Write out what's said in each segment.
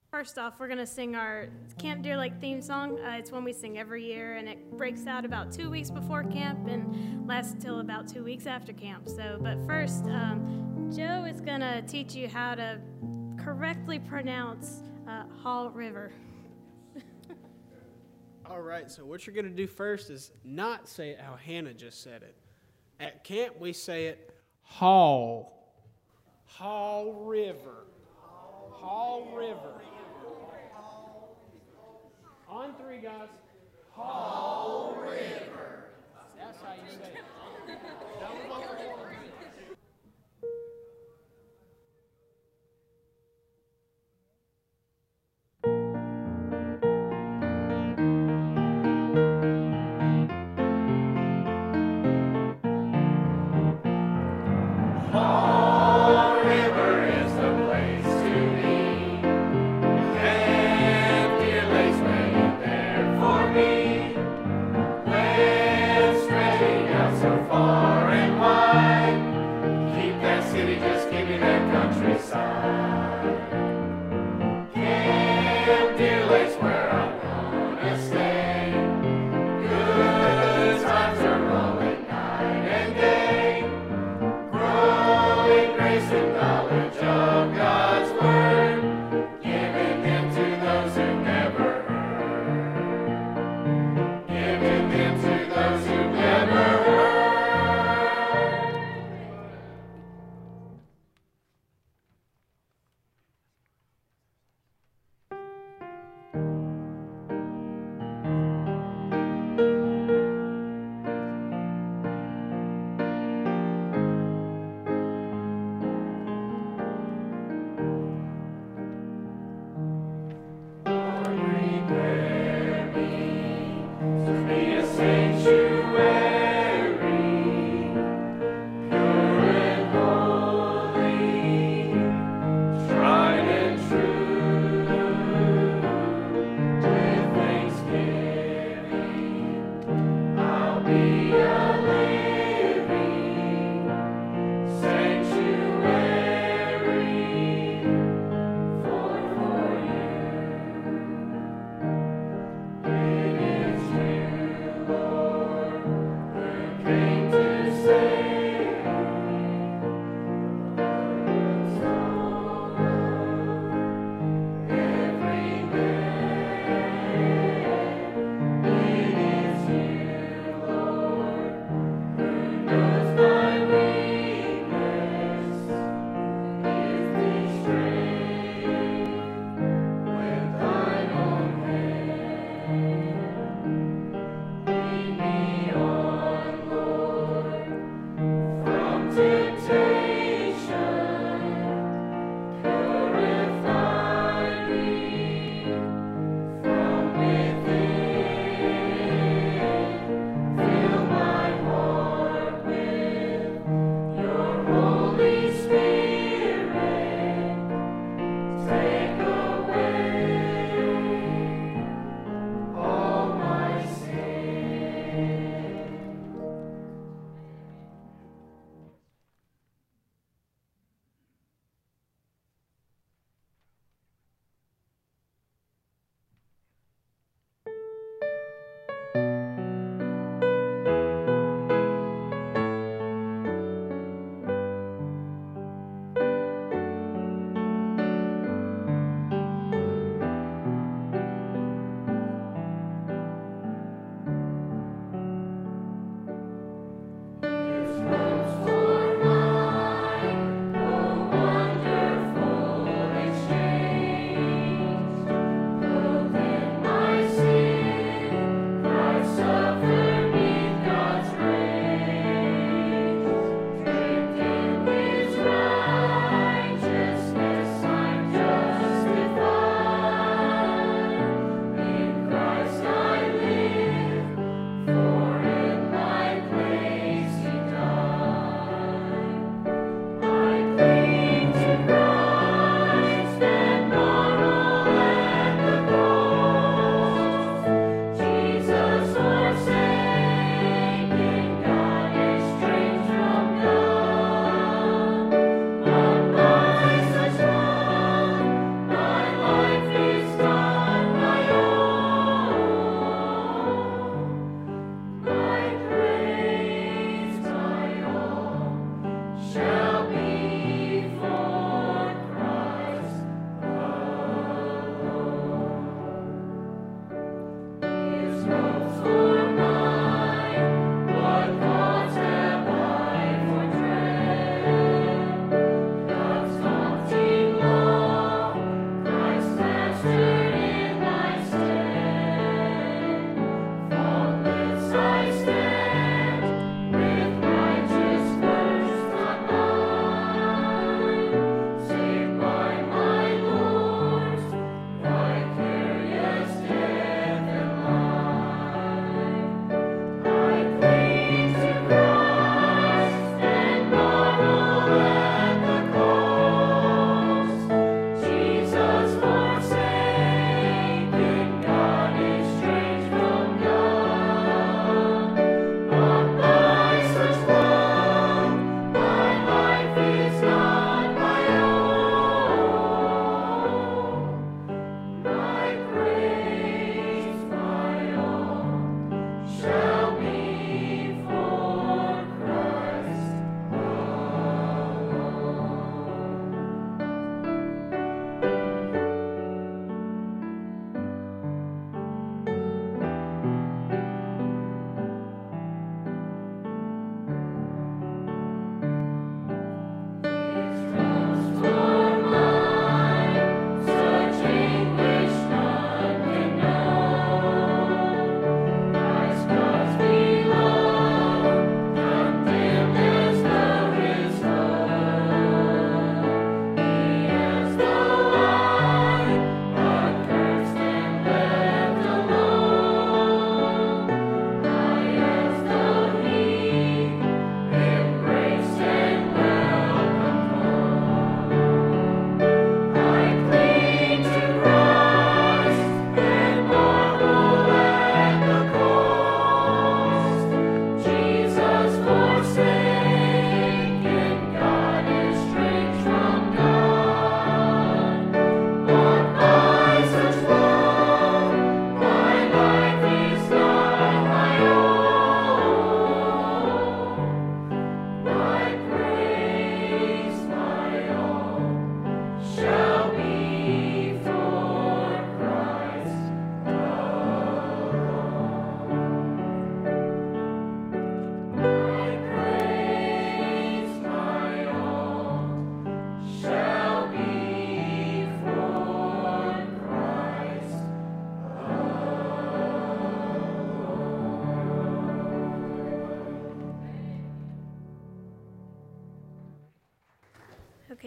First off, we're going to sing our Camp Deer Lake theme song. It's one we sing every year, and it breaks out about 2 weeks before camp and lasts till about 2 weeks after camp. But first, Joe is going to teach you how to correctly pronounce Hall River. All right, so what you're going to do first is not say it how Hannah just said it. At camp, we say it Hall. Hall River. Hall River. On three, guys. Hall River. That's how you say it. Now we're going for one. So far and wide.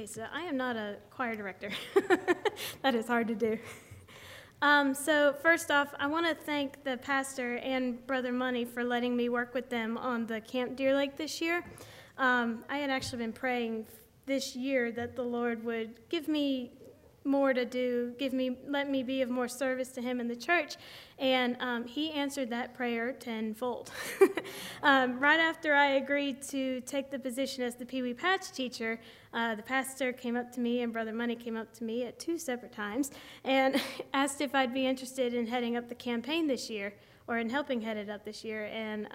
Okay, so I am not a choir director. That is hard to do. So first off, I want to thank the pastor and Brother Money for letting me work with them on the Camp Deer Lake this year. I had actually been praying this year that the Lord would give me more to do, let me be of more service to him in the church, and he answered that prayer tenfold. Right after I agreed to take the position as the Pee Wee Patch teacher, the pastor came up to me and Brother Money came up to me at 2 separate times and asked if I'd be interested in heading up the campaign this year, or in helping head it up this year, and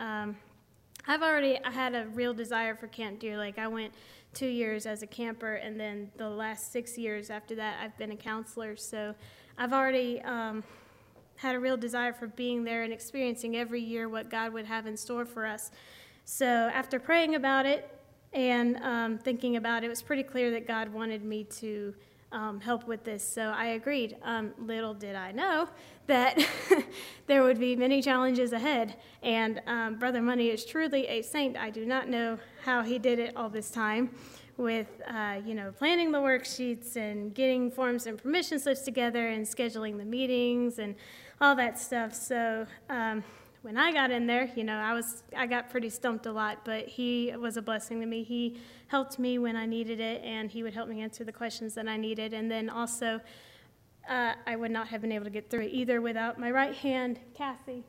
I had a real desire for Camp Deer Lake. I went 2 years as a camper, and then the last 6 years after that, I've been a counselor. So I've already had a real desire for being there and experiencing every year what God would have in store for us. So after praying about it and thinking about it, it was pretty clear that God wanted me to help with this, so I agreed. Little did I know that there would be many challenges ahead, and Brother Money is truly a saint. I do not know how he did it all this time with, planning the worksheets and getting forms and permission slips together and scheduling the meetings and all that stuff. So when I got in there, I got pretty stumped a lot, but he was a blessing to me. He helped me when I needed it, and he would help me answer the questions that I needed. And then also, I would not have been able to get through it either without my right hand, Cassie.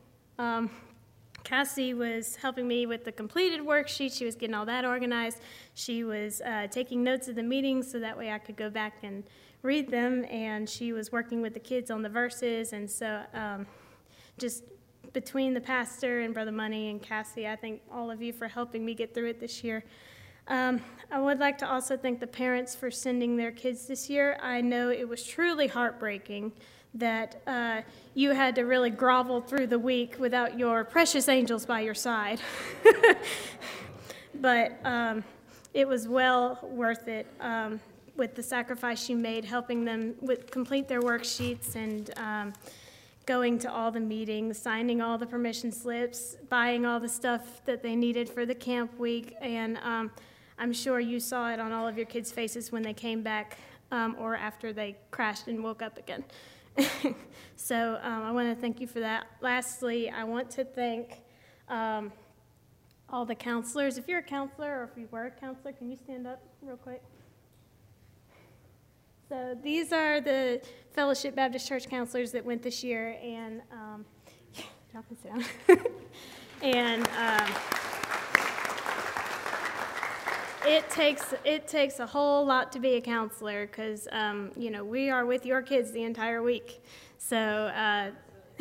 Cassie was helping me with the completed worksheet. She was getting all that organized. She was taking notes of the meetings so that way I could go back and read them, and she was working with the kids on the verses. And so just between the pastor and Brother Money and Cassie, I thank all of you for helping me get through it this year. I would like to also thank the parents for sending their kids this year. I know it was truly heartbreaking that you had to really grovel through the week without your precious angels by your side. But it was well worth it with the sacrifice you made, helping them complete their worksheets and going to all the meetings, signing all the permission slips, buying all the stuff that they needed for the camp week, and I'm sure you saw it on all of your kids' faces when they came back or after they crashed and woke up again. So I want to thank you for that. Lastly, I want to thank all the counselors. If you're a counselor or if you were a counselor, can you stand up real quick? So these are the Fellowship Baptist Church counselors that went this year, and drop this down. And it takes a whole lot to be a counselor because we are with your kids the entire week. So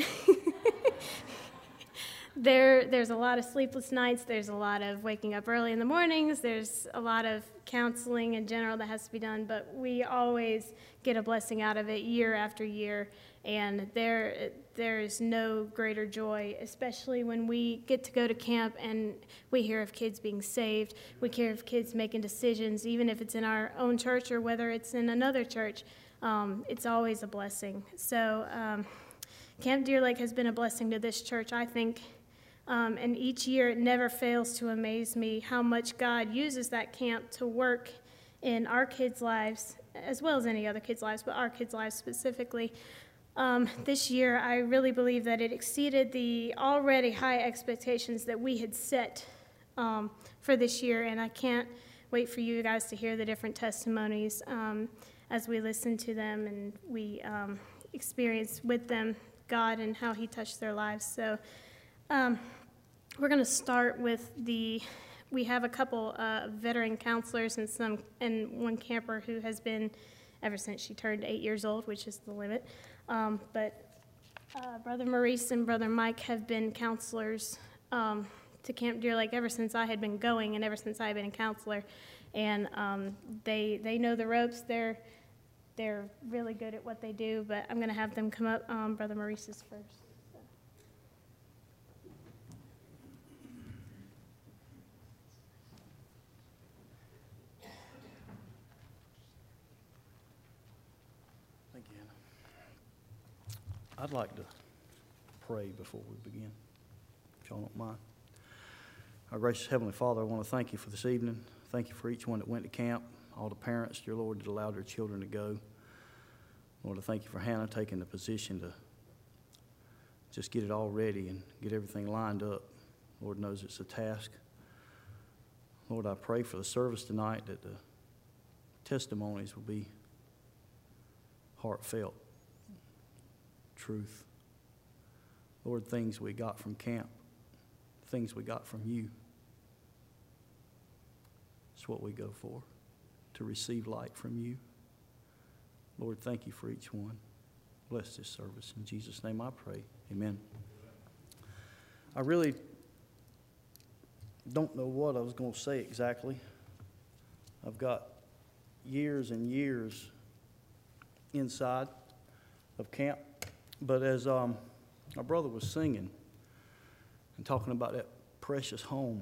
there's a lot of sleepless nights. There's a lot of waking up early in the mornings. There's a lot of counseling in general that has to be done, but we always get a blessing out of it year after year, and there is no greater joy, especially when we get to go to camp and we hear of kids being saved. We hear of kids making decisions, even if it's in our own church or whether it's in another church. It's always a blessing. So Camp Deer Lake has been a blessing to this church, I think. And each year it never fails to amaze me how much God uses that camp to work in our kids' lives, as well as any other kids' lives, but our kids' lives specifically. This year, I really believe that it exceeded the already high expectations that we had set for this year, and I can't wait for you guys to hear the different testimonies as we listen to them and we experience with them God and how he touched their lives. So we're going to start with we have a couple veteran counselors and one camper who has been ever since she turned 8 years old, which is the limit. But Brother Maurice and Brother Mike have been counselors to Camp Deer Lake ever since I had been going and ever since I had been a counselor. And they know the ropes. They're really good at what they do, but I'm going to have them come up. Brother Maurice is first. I'd like to pray before we begin, if y'all don't mind. Our gracious Heavenly Father, I want to thank you for this evening. Thank you for each one that went to camp. all the parents, dear Lord, that allowed their children to go. Lord, I thank you for Hannah taking the position to just get it all ready and get everything lined up. Lord knows it's a task. Lord, I pray for the service tonight that the testimonies will be heartfelt, truth. Lord, things we got from camp, things we got from you. It's what we go for, to receive light from you. Lord, thank you for each one. Bless this service. In Jesus' name I pray. Amen. I really don't know what I was going to say exactly. I've got years and years inside of camp. But as our brother was singing and talking about that precious home,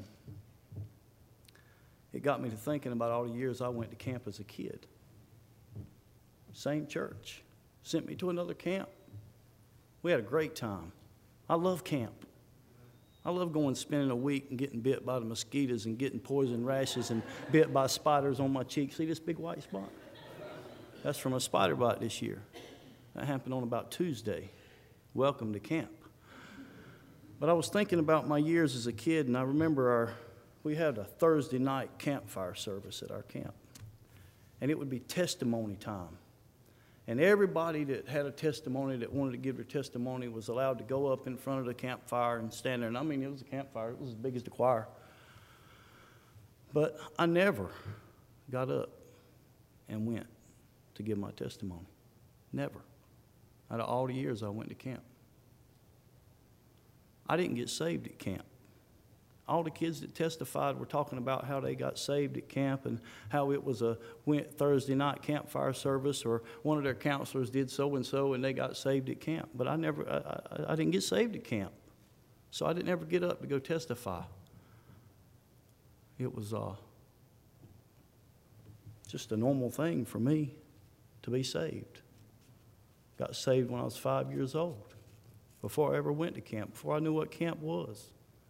it got me to thinking about all the years I went to camp as a kid. Same church. Sent me to another camp. We had a great time. I love camp. I love going spending a week and getting bit by the mosquitoes and getting poison rashes and bit by spiders on my cheek. See this big white spot? That's from a spider bite this year. That happened on about Tuesday. Welcome to camp. But I was thinking about my years as a kid, and I remember we had a Thursday night campfire service at our camp. And it would be testimony time. And everybody that had a testimony that wanted to give their testimony was allowed to go up in front of the campfire and stand there. And I mean, it was a campfire. It was as big as the choir. But I never got up and went to give my testimony. Never. Out of all the years I went to camp. I didn't get saved at camp. All the kids that testified were talking about how they got saved at camp and how it was a Thursday night campfire service, or one of their counselors did so-and-so and they got saved at camp. But I didn't get saved at camp. So I didn't ever get up to go testify. It was just a normal thing for me to be saved. Got saved when I was 5 years old, before I ever went to camp, before I knew what camp was.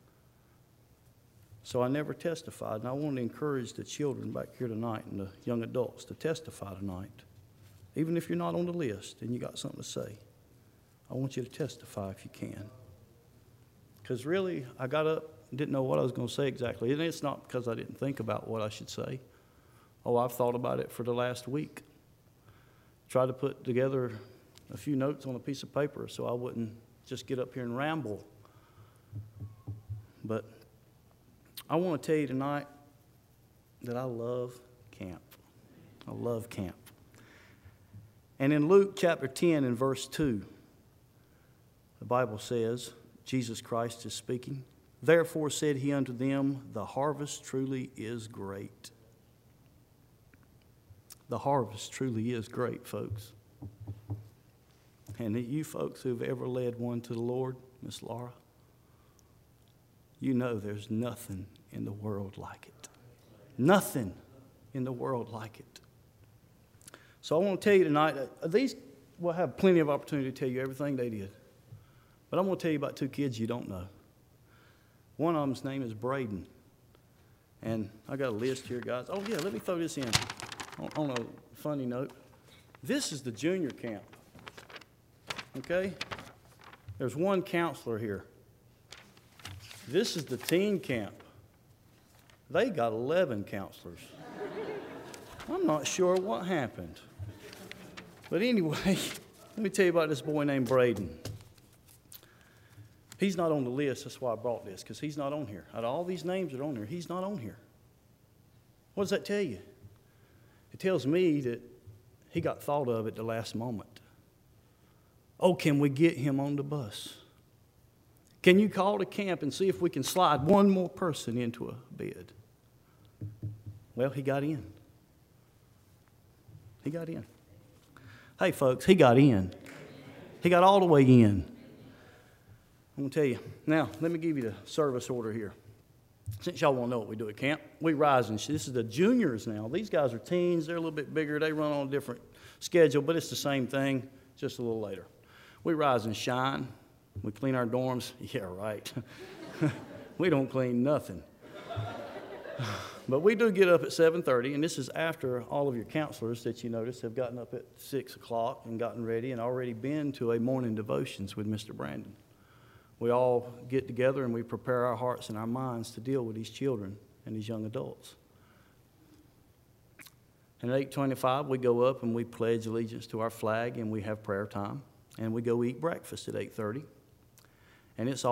So I never testified, and I want to encourage the children back here tonight and the young adults to testify tonight. Even if you're not on the list and you got something to say, I want you to testify if you can. Because really, I got up and didn't know what I was going to say exactly. And it's not because I didn't think about what I should say. Oh, I've thought about it for the last week. Tried to put together a few notes on a piece of paper so I wouldn't just get up here and ramble. But I want to tell you tonight that I love camp. I love camp. And in Luke chapter 10 and verse 2, the Bible says, Jesus Christ is speaking, "Therefore said he unto them, the harvest truly is great." The harvest truly is great, folks. And you folks who've ever led one to the Lord, Miss Laura, you know there's nothing in the world like it. Nothing in the world like it. So I want to tell you tonight, these will have plenty of opportunity to tell you everything they did. But I'm going to tell you about two kids you don't know. One of them's name is Braden. And I got a list here, guys. Oh, yeah, let me throw this in on a funny note. This is the junior camp. Okay? There's one counselor here. This is the teen camp. They got 11 counselors. I'm not sure what happened. But anyway, let me tell you about this boy named Braden. He's not on the list. That's why I brought this, because he's not on here. Out of all these names that are on there, he's not on here. What does that tell you? It tells me that he got thought of at the last moment. Oh, can we get him on the bus? Can you call the camp and see if we can slide one more person into a bed? Well, he got in. He got in. Hey, folks, he got in. He got all the way in. I'm going to tell you. Now, let me give you the service order here. Since y'all want to know what we do at camp, we rise and this is the juniors now. These guys are teens. They're a little bit bigger. They run on a different schedule, but it's the same thing, just a little later. We rise and shine. We clean our dorms. Yeah, right. We don't clean nothing. But we do get up at 7:30, and this is after all of your counselors that you notice have gotten up at 6 o'clock and gotten ready and already been to a morning devotions with Mr. Brandon. We all get together and we prepare our hearts and our minds to deal with these children and these young adults. And at 8:25, we go up and we pledge allegiance to our flag, and we have prayer time, and we go eat breakfast at 8:30. And it's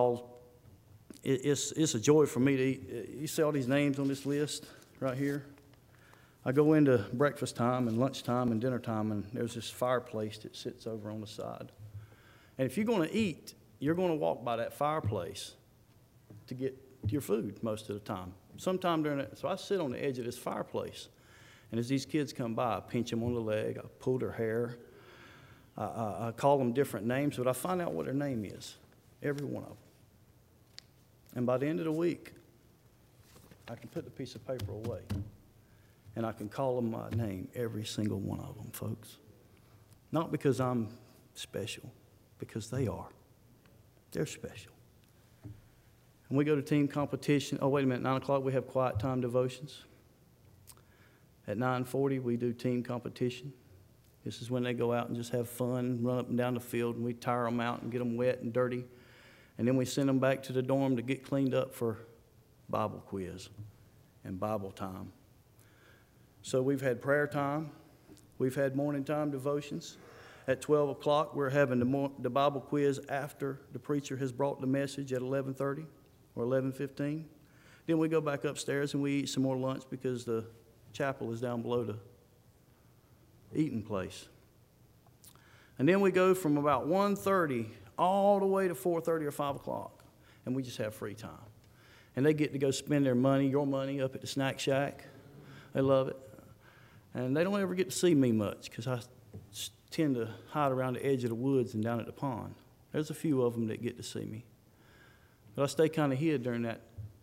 a joy for me to eat. You see all these names on this list right here? I go into breakfast time and lunchtime and dinner time, and there's this fireplace that sits over on the side. And if you're going to eat, you're going to walk by that fireplace to get your food most of the time. Sometime during that, so I sit on the edge of this fireplace, and as these kids come by, I pinch them on the leg, I pull their hair, I call them different names, but I find out what their name is, every one of them. And by the end of the week, I can put the piece of paper away, and I can call them by name, every single one of them, folks. Not because I'm special, because they are. They're special. And we go to team competition. Oh, wait a minute, 9 o'clock we have quiet time devotions. At 9:40 we do team competition. This is when they go out and just have fun, run up and down the field, and we tire them out and get them wet and dirty. And then we send them back to the dorm to get cleaned up for Bible quiz and Bible time. So we've had prayer time. We've had morning time devotions. At 12 o'clock, we're having the Bible quiz after the preacher has brought the message at 11:30 or 11:15. Then we go back upstairs and we eat some more lunch because the chapel is down below the eating place. And then we go from about 1:30 all the way to 4:30 or 5 o'clock, and we just have free time. And they get to go spend their money, your money, up at the snack shack. They love it. And they don't ever get to see me much because I tend to hide around the edge of the woods and down at the pond. There's a few of them that get to see me. But I stay kind of hid during that,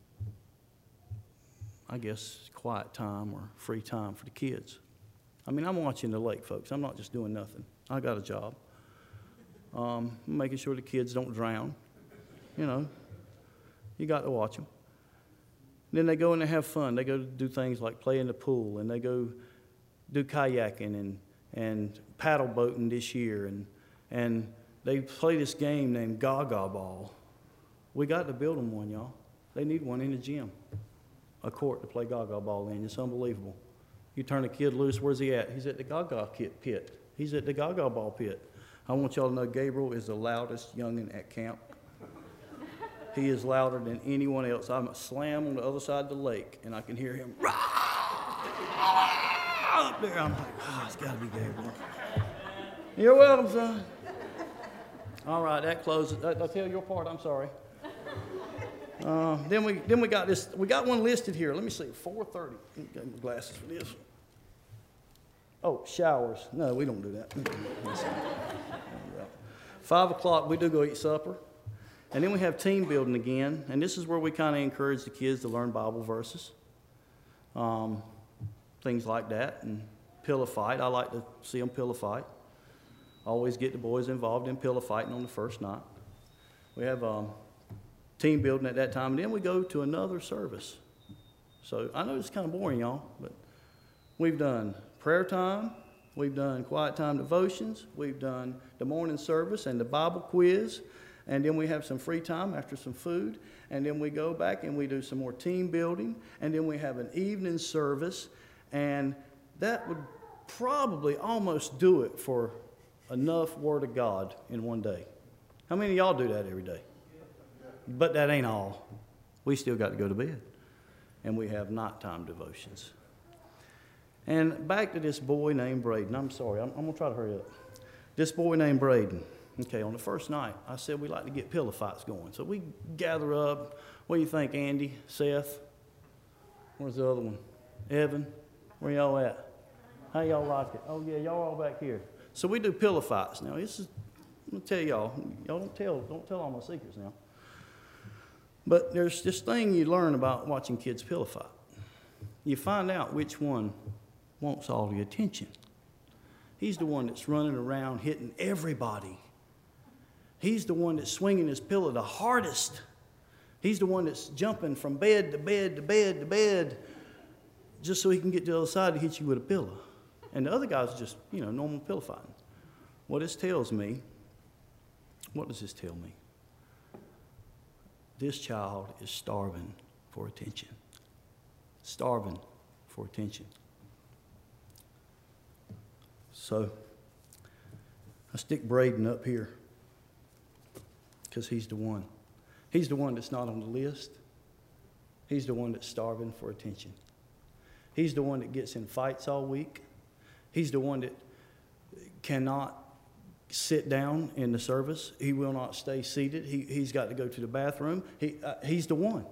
I guess, quiet time or free time for the kids. I mean, I'm watching the lake, folks. I'm not just doing nothing. I got a job. Making sure the kids don't drown. You know, you got to watch them. Then they go and they have fun. They go to do things like play in the pool, and they go do kayaking and paddle boating this year. And they play this game named Gaga Ball. We got to build them one, y'all. They need one in the gym, a court to play Gaga Ball in. It's unbelievable. You turn a kid loose, where's he at? He's at the Gaga pit. He's at the Gaga Ball pit. I want y'all to know Gabriel is the loudest youngin' at camp. He is louder than anyone else. I'm a slam on the other side of the lake, and I can hear him up there. I'm like, oh, it's got to be Gabriel. You're welcome, son. All right, that closes. I'll tell your part. I'm sorry. Then we got this. We got one listed here. Let me see. 4:30. Got my glasses for this. Oh, showers. No, we don't do that. 5 o'clock, we do go eat supper. And then we have team building again. And this is where we kind of encourage the kids to learn Bible verses. Things like that. And pillow fight. I like to see them pillow fight. Always get the boys involved in pillow fighting on the first night. We have team building at that time. And then we go to another service. So I know it's kind of boring, y'all. But we've done prayer time. We've done quiet time devotions. We've done the morning service and the Bible quiz. And then we have some free time after some food. And then we go back and we do some more team building. And then we have an evening service. And that would probably almost do it for enough Word of God in one day. How many of y'all do that every day? But that ain't all. We still got to go to bed. And we have nighttime devotions. And back to this boy named Braden. I'm sorry, I'm going to try to hurry up. This boy named Braden. Okay, on the first night, I said we like to get pillow fights going. So we gather up. What do you think, Andy, Seth? Where's the other one? Evan? Where y'all at? How y'all like it? Oh, yeah, y'all all back here. So we do pillow fights. Now, this is, I'm going to tell y'all don't tell all my secrets now. But there's this thing you learn about watching kids pillow fight. You find out which one wants all the attention. He's the one that's running around hitting everybody. He's the one that's swinging his pillow the hardest. He's the one that's jumping from bed to bed to bed to bed. just so he can get to the other side to hit you with a pillow. And the other guy's just, normal pillow fighting. What does this tell me? This child is starving for attention. Starving for attention. So I stick Braden up here because he's the one. He's the one that's not on the list. He's the one that's starving for attention. He's the one that gets in fights all week. He's the one that cannot sit down in the service. He will not stay seated. He's got to go to the bathroom. He's the one.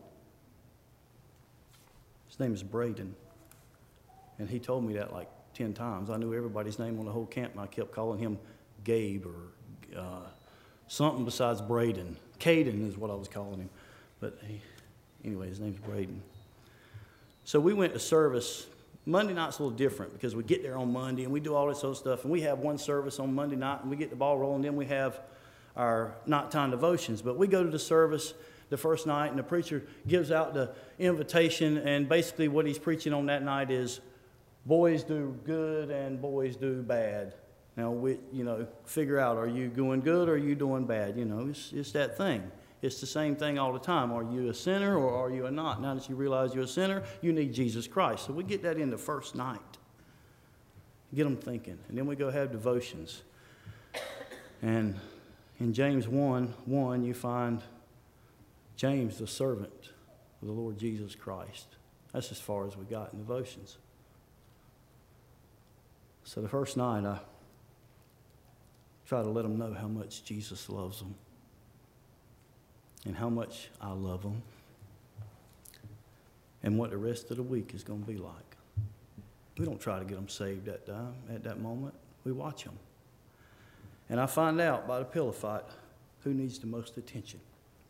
His name is Braden. And he told me that like 10 times. I knew everybody's name on the whole camp, and I kept calling him Gabe or something besides Braden. Caden is what I was calling him. But anyway, his name's Braden. So we went to service. Monday night's a little different because we get there on Monday and we do all this other stuff. And we have one service on Monday night and we get the ball rolling. Then we have our nighttime devotions. But we go to the service the first night and the preacher gives out the invitation. And basically what he's preaching on that night is boys do good and boys do bad. Now, figure out, are you doing good or are you doing bad? It's that thing. It's the same thing all the time. Are you a sinner or are you a not? Now that you realize you're a sinner, you need Jesus Christ. So we get that in the first night. Get them thinking. And then we go have devotions. And in James 1:1, you find James, the servant of the Lord Jesus Christ. That's as far as we got in devotions. So the first night, I try to let them know how much Jesus loves them and how much I love them and what the rest of the week is going to be like. We don't try to get them saved at that moment. We watch them. And I find out by the pillow fight who needs the most attention.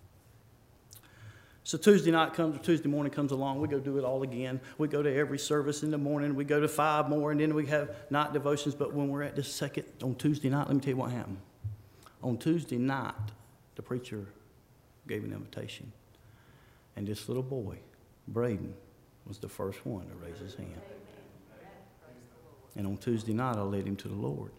So Tuesday morning comes along, we go do it all again. We go to every service in the morning. We go to 5 more, and then we have night devotions. But when we're at this second, on Tuesday night, let me tell you what happened. On Tuesday night, the preacher gave an invitation. And this little boy, Braden, was the first one to raise his hand. And on Tuesday night, I led him to the Lord.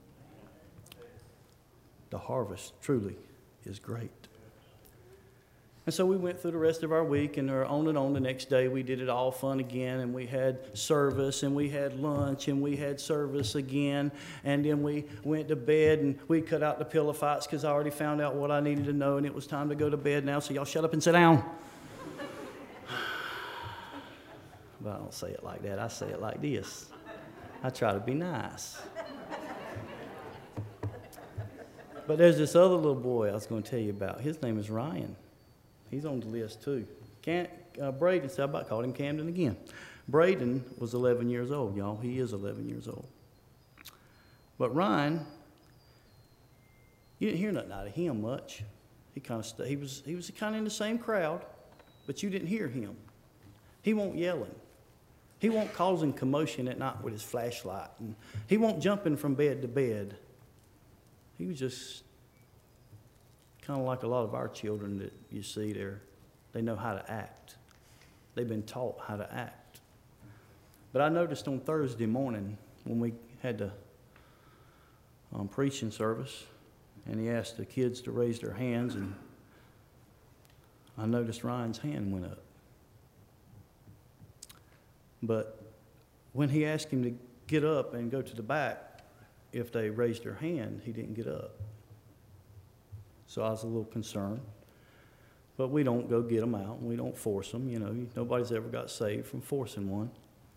The harvest truly is great. And so we went through the rest of our week, and on the next day we did it all fun again, and we had service, and we had lunch, and we had service again, and then we went to bed, and we cut out the pillow fights because I already found out what I needed to know, and it was time to go to bed now, so y'all shut up and sit down. But I don't say it like that. I say it like this. I try to be nice. But there's this other little boy I was going to tell you about. His name is Ryan. He's on the list too. Braden, I about called him Camden again. Braden was 11 years old, y'all. He is 11 years old. But Ryan, you didn't hear nothing out of him much. He was kind of in the same crowd, but you didn't hear him. He won't yelling. He won't causing commotion at night with his flashlight. And he won't jumping from bed to bed. He was just kind of like a lot of our children that you see there. They know how to act. They've been taught how to act. But I noticed on Thursday morning when we had the preaching service, and he asked the kids to raise their hands, and I noticed Ryan's hand went up. But when he asked him to get up and go to the back, if they raised their hand, he didn't get up. So I was a little concerned. But we don't go get them out, and we don't force them. Nobody's ever got saved from forcing one.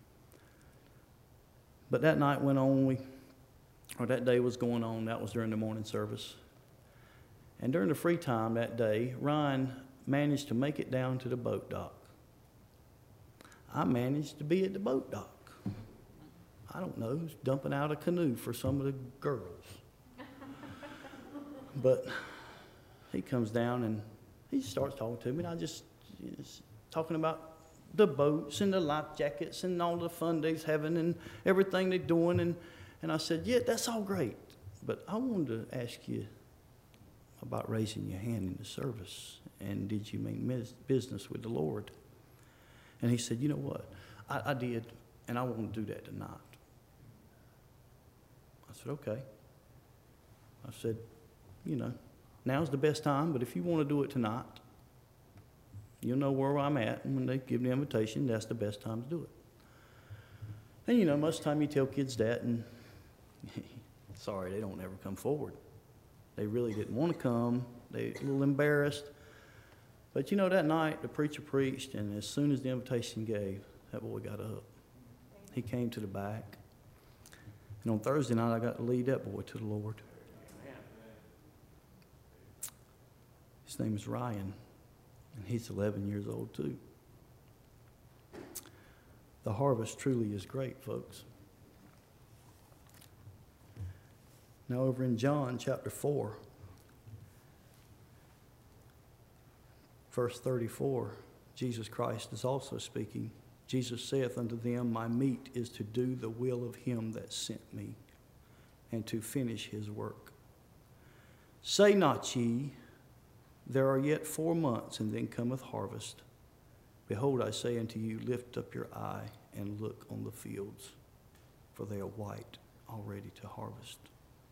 But that night went on, that day was going on. That was during the morning service. And during the free time that day, Ryan managed to make it down to the boat dock. I managed to be at the boat dock. I don't know, dumping out a canoe for some of the girls. But he comes down and he starts talking to me, and I just talking about the boats and the life jackets and all the fun they're having and everything they're doing. And I said, yeah, that's all great. But I wanted to ask you about raising your hand in the service. And did you mean business with the Lord? And he said, you know what? I did, and I want to do that tonight. I said, okay. I said, now's the best time, but if you want to do it tonight, you'll know where I'm at, and when they give the invitation, that's the best time to do it. And most of the time you tell kids that, and sorry, they don't ever come forward. They really didn't want to come. They're a little embarrassed. But that night the preacher preached, and as soon as the invitation gave, that boy got up. He came to the back. And on Thursday night, I got to lead that boy to the Lord. His name is Ryan, and he's 11 years old too. The harvest truly is great, folks. Now over in John chapter 4, verse 34, Jesus Christ is also speaking. Jesus saith unto them, My meat is to do the will of him that sent me, and to finish his work. Say not ye, There are yet 4 months, and then cometh harvest. Behold, I say unto you, lift up your eye and look on the fields, for they are white already to harvest.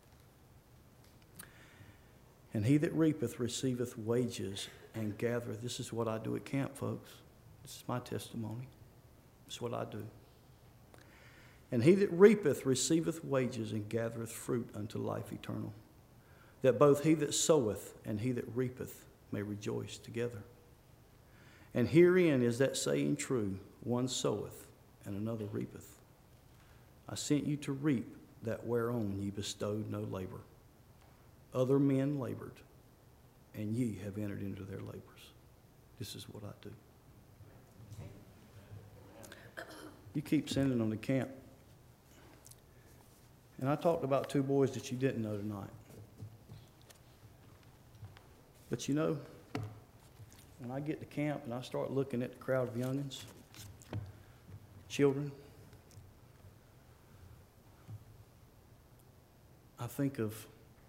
And he that reapeth receiveth wages and gathereth. This is what I do at camp, folks. This is my testimony. This is what I do. And he that reapeth receiveth wages and gathereth fruit unto life eternal, that both he that soweth and he that reapeth may rejoice together. And herein is that saying true, one soweth and another reapeth. I sent you to reap that whereon ye bestowed no labor. Other men labored, and ye have entered into their labors. This is what I do. You keep sending them to camp. And I talked about 2 boys that you didn't know tonight. But when I get to camp and I start looking at the crowd of youngins, children, I think of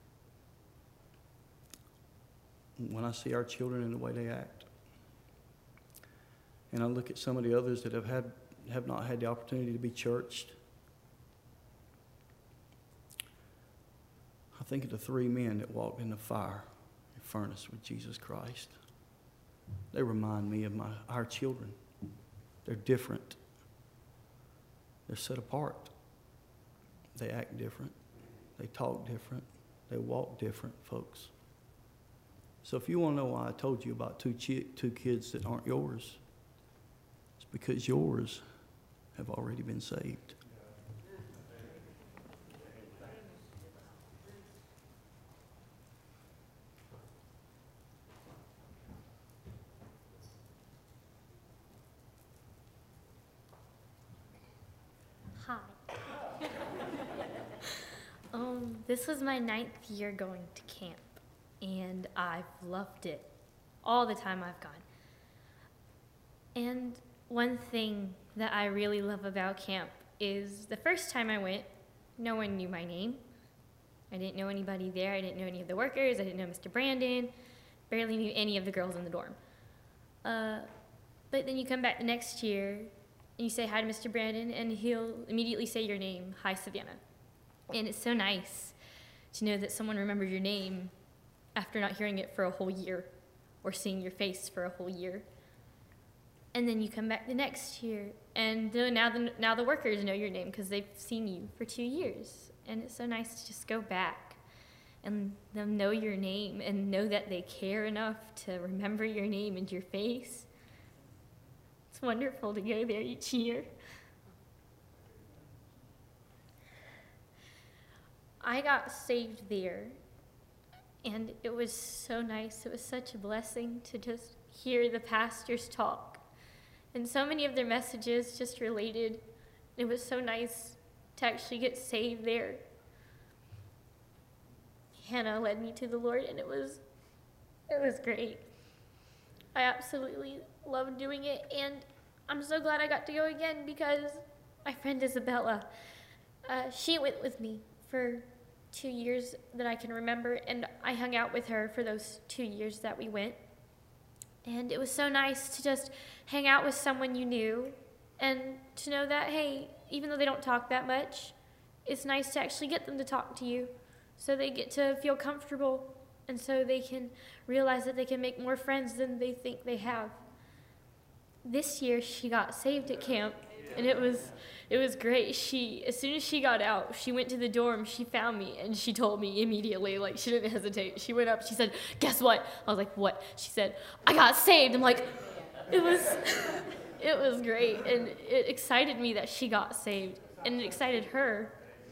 when I see our children and the way they act. And I look at some of the others that have not had the opportunity to be churched. I think of the 3 men that walked in the fire and furnace with Jesus Christ. They remind me of our children. They're different. They're set apart. They act different. They talk different. They walk different, folks. So if you want to know why I told you about 2 kids that aren't yours, it's because yours have already been saved. Hi. This was my 9th year going to camp, and I've loved it all the time I've gone. And one thing that I really love about camp is the first time I went, no one knew my name. I didn't know anybody there. I didn't know any of the workers. I didn't know Mr. Brandon. Barely knew any of the girls in the dorm. But then you come back the next year, and you say hi to Mr. Brandon, and he'll immediately say your name, Hi, Savannah. And it's so nice to know that someone remembered your name after not hearing it for a whole year or seeing your face for a whole year. And then you come back the next year, and now the workers know your name because they've seen you for 2 years. And it's so nice to just go back and them know your name and know that they care enough to remember your name and your face. It's wonderful to go there each year. I got saved there, and it was so nice. It was such a blessing to just hear the pastors talk. And so many of their messages just related. It was so nice to actually get saved there. Hannah led me to the Lord, and it was great. I absolutely loved doing it, and I'm so glad I got to go again because my friend Isabella, she went with me for 2 years that I can remember, and I hung out with her for those 2 years that we went. And it was so nice to just hang out with someone you knew And to know that, hey, even though they don't talk that much, it's nice to actually get them to talk to you so they get to feel comfortable and so they can realize that they can make more friends than they think they have. This year, she got saved at camp, and it was great. As soon as she got out, she went to the dorm, she found me, and she told me immediately, like, she didn't hesitate. She went up, she said, "Guess what?" I was like, "What?" She said, "I got saved." I'm like, it was great, and it excited me that she got saved, and it excited her.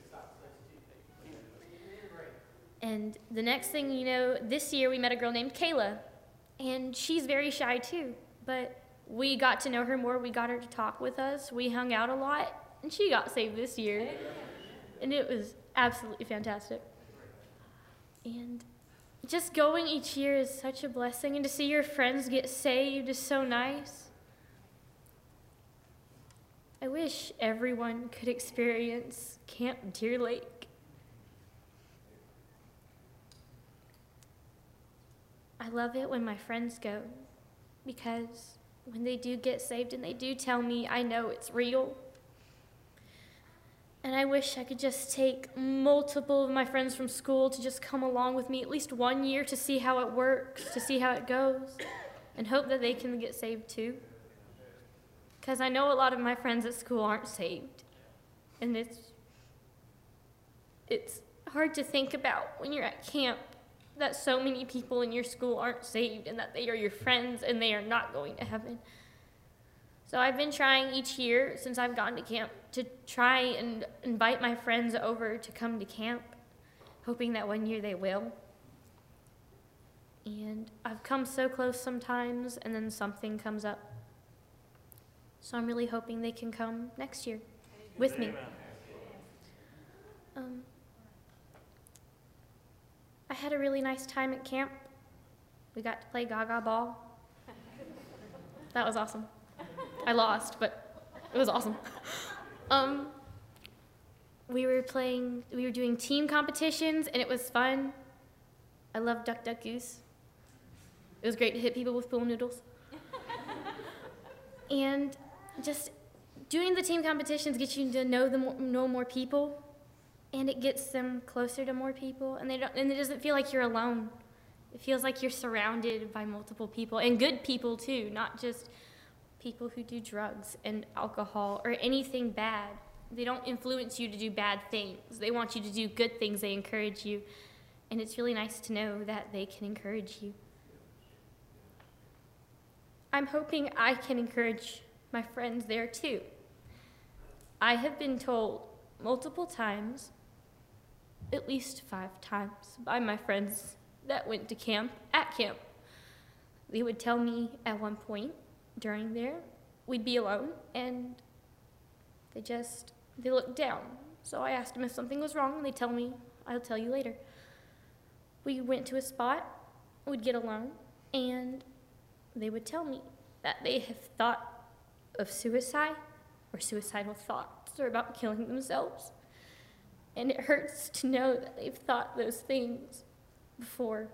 And the next thing you know, this year we met a girl named Kayla, and she's very shy too, but we got to know her more. We got her to talk with us. We hung out a lot, and she got saved this year, and it was absolutely fantastic. And just going each year is such a blessing, and to see your friends get saved is so nice. I wish everyone could experience Camp Deer Lake. I love it when my friends go, because when they do get saved and they do tell me, I know it's real. And I wish I could just take multiple of my friends from school to just come along with me at least 1 year to see how it works, to see how it goes, and hope that they can get saved too. Because I know a lot of my friends at school aren't saved. And it's hard to think about when you're at camp that so many people in your school aren't saved and that they are your friends and they are not going to heaven. So I've been trying each year since I've gone to camp to try and invite my friends over to come to camp, hoping that 1 year they will. And I've come so close sometimes, and then something comes up. So I'm really hoping they can come next year with me. I had a really nice time at camp. We got to play Gaga Ball. That was awesome. I lost, but it was awesome. We were doing team competitions, and it was fun. I love Duck, Duck, Goose. It was great to hit people with pool noodles. And just doing the team competitions gets you to know more people, and it gets them closer to more people, and it doesn't feel like you're alone. It feels like you're surrounded by multiple people, and good people too, not just people who do drugs and alcohol or anything bad. They don't influence you to do bad things. They want you to do good things. They encourage you, and it's really nice to know that they can encourage you. I'm hoping I can encourage my friends there too. I have been told multiple times, at least 5 times, by my friends that went to camp, at camp. They would tell me at one point during there, we'd be alone, and they looked down. So I asked them if something was wrong, and they tell me, I'll tell you later. We went to a spot, we'd get alone, and they would tell me that they have thought of suicide or suicidal thoughts or about killing themselves. And it hurts to know that they've thought those things before.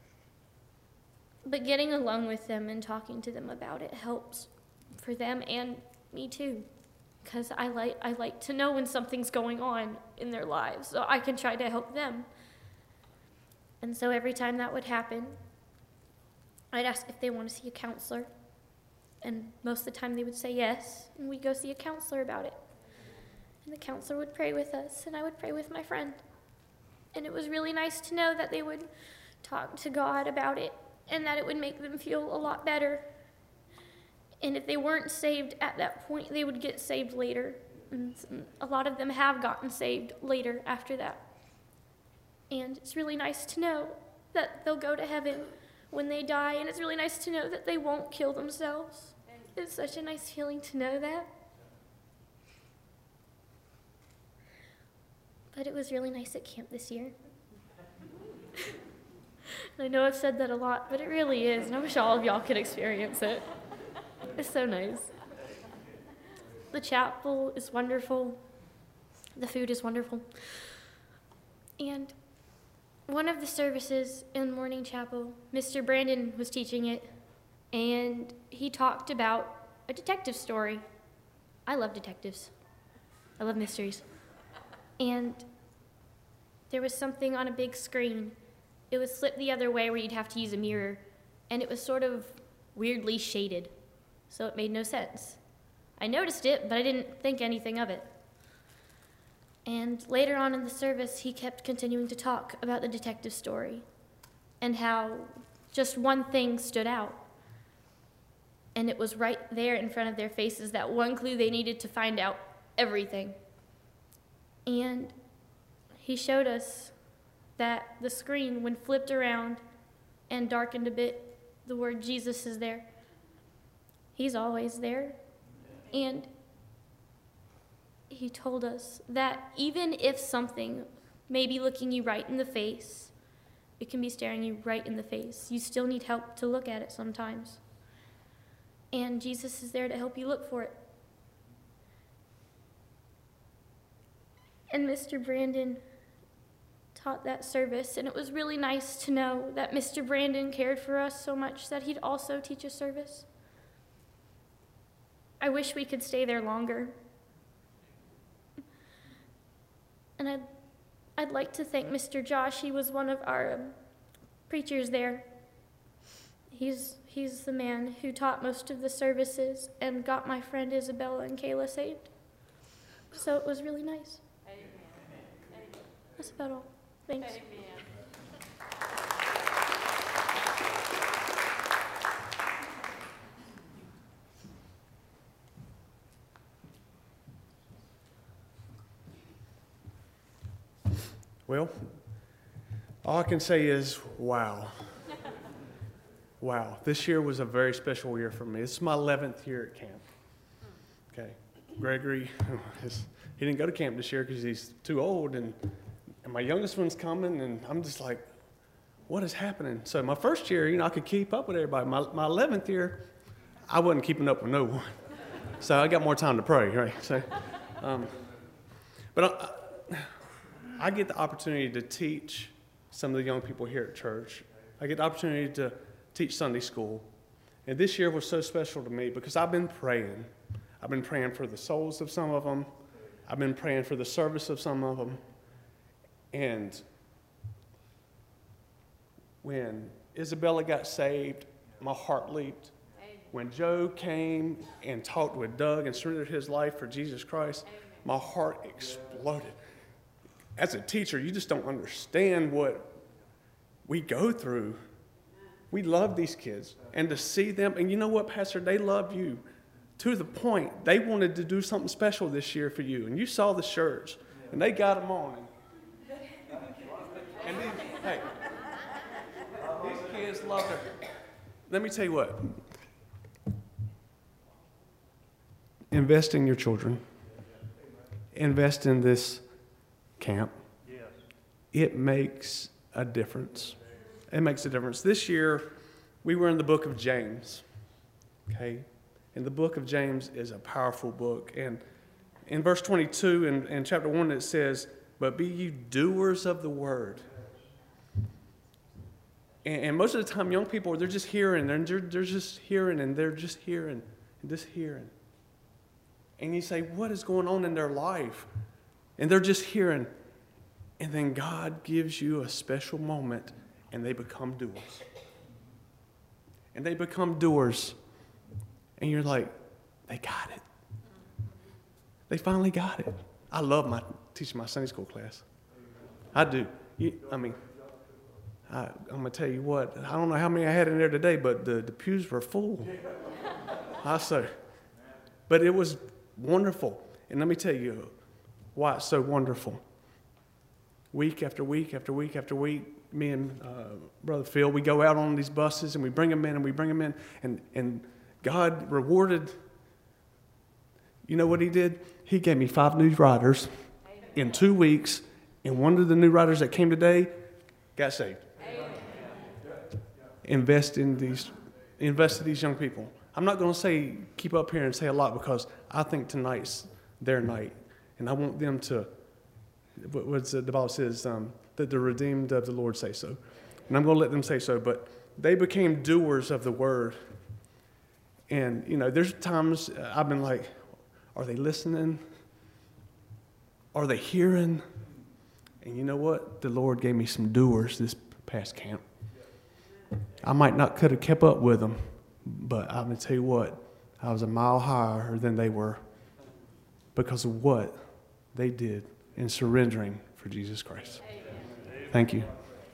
But getting along with them and talking to them about it helps for them and me too. Because I like to know when something's going on in their lives so I can try to help them. And so every time that would happen, I'd ask if they want to see a counselor. And most of the time they would say yes, and we'd go see a counselor about it. And the counselor would pray with us, and I would pray with my friend. And it was really nice to know that they would talk to God about it, and that it would make them feel a lot better. And if they weren't saved at that point, they would get saved later. And a lot of them have gotten saved later after that. And it's really nice to know that they'll go to heaven when they die, and it's really nice to know that they won't kill themselves. It's such a nice feeling to know that. But it was really nice at camp this year. I know I've said that a lot, but it really is, and I wish all of y'all could experience it. It's so nice. The chapel is wonderful. The food is wonderful. And one of the services in morning chapel, Mr. Brandon was teaching it, and he talked about a detective story. I love detectives. I love mysteries. And there was something on a big screen. It was flipped the other way where you'd have to use a mirror, and it was sort of weirdly shaded, so it made no sense. I noticed it, but I didn't think anything of it. And later on in the service, he kept continuing to talk about the detective story and how just one thing stood out. And it was right there in front of their faces, that one clue they needed to find out everything. And he showed us that the screen, when flipped around and darkened a bit, the word Jesus is there. He's always there. And he told us that even if something may be looking you right in the face, it can be staring you right in the face. You still need help to look at it sometimes. And Jesus is there to help you look for it. And Mr. Brandon taught that service, and it was really nice to know that Mr. Brandon cared for us so much that he'd also teach a service. I wish we could stay there longer. And I'd like to thank Mr. Josh. He was one of our preachers there. He's the man who taught most of the services and got my friend Isabella and Kayla saved. So it was really nice. Amen. That's about all. Thanks. Amen. Well, all I can say is, wow. Wow. This year was a very special year for me. This is my 11th year at camp. Okay. Gregory, he didn't go to camp this year because he's too old, and my youngest one's coming, and I'm just like, what is happening? So my first year, I could keep up with everybody. My 11th year, I wasn't keeping up with no one. So I got more time to pray, right? So, but I get the opportunity to teach some of the young people here at church. I get the opportunity to teach Sunday school. And this year was so special to me because I've been praying. I've been praying for the souls of some of them. I've been praying for the service of some of them. And when Isabella got saved, my heart leaped. When Joe came and talked with Doug and surrendered his life for Jesus Christ, my heart exploded. As a teacher, you just don't understand what we go through. We love these kids. And to see them, and you know what, Pastor, they love you to the point they wanted to do something special this year for you. And you saw the shirts, and they got them on. And then, hey, these kids love it. Let me tell you what. Invest in your children. Invest in this camp. It makes a difference. It makes a difference. This year, we were in the book of James. Okay? And the book of James is a powerful book. And in verse 22 in chapter 1, it says, "But be you doers of the word." And most of the time, young people, they're just hearing, and they're just hearing, and they're just hearing, and just hearing. And you say, what is going on in their life? And they're just hearing. And then God gives you a special moment, and they become doers. And they become doers. And you're like, they got it. They finally got it. I love teaching my Sunday school class. I do. I'm going to tell you what, I don't know how many I had in there today, but the pews were full. I say. But it was wonderful. And let me tell you why it's so wonderful. Week after week after week after week, me and Brother Phil, we go out on these buses and we bring them in and we bring them in. And God rewarded, you know what he did? He gave me 5 new riders in 2 weeks. And one of the new riders that came today got saved. Invest in these young people. I'm not going to say keep up here and say a lot because I think tonight's their night. And I want them to, what's the Bible says, that the redeemed of the Lord say so. And I'm going to let them say so. But they became doers of the word. And, there's times I've been like, Are they listening? Are they hearing? And you know what? The Lord gave me some doers this past camp. I might not could have kept up with them, but I'm going to tell you what, I was a mile higher than they were because of what they did in surrendering for Jesus Christ. Thank you.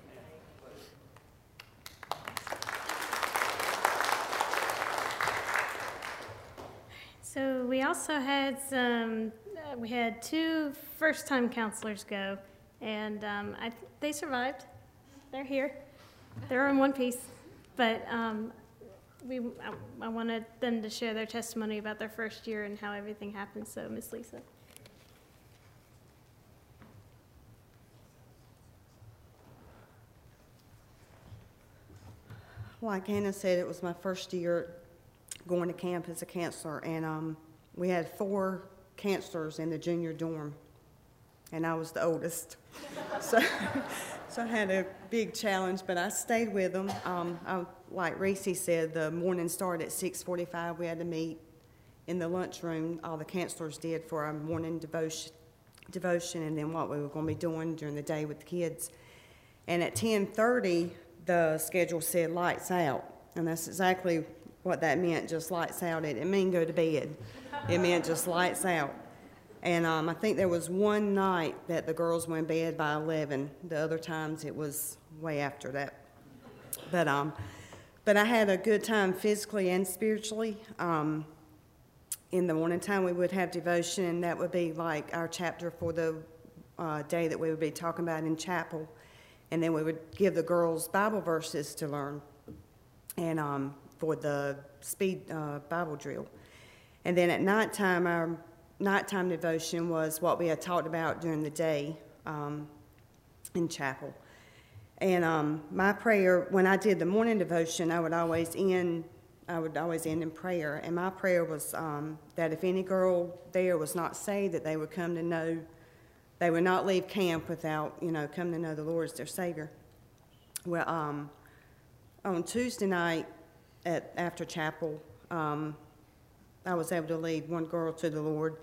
So we also had we had 2 first-time counselors go, and they survived. They're here. They're in one piece. But I wanted them to share their testimony about their first year and how everything happened. So, Miss Lisa. Like Hannah said, it was my first year going to camp as a counselor, and we had 4 counselors in the junior dorm, and I was the oldest. so I had a big challenge, but I stayed with them. Like Reese said, the morning started at 6:45. We had to meet in the lunchroom. All the counselors did for our morning devotion, and then what we were going to be doing during the day with the kids. And at 10:30, the schedule said lights out, and that's exactly what that meant, just lights out. It didn't mean go to bed. It meant just lights out. And I think there was one night that the girls went to bed by 11. The other times it was way after that. But I had a good time physically and spiritually. In the morning time we would have devotion, and that would be like our chapter for the day that we would be talking about in chapel. And then we would give the girls Bible verses to learn, and for the speed Bible drill. And then at nighttime, our nighttime devotion was what we had talked about during the day in chapel. And my prayer, when I did the morning devotion, I would always end in prayer. And my prayer was that if any girl there was not saved, that they would come to know, they would not leave camp without, come to know the Lord as their Savior. Well, on Tuesday night after chapel, I was able to lead one girl to the Lord.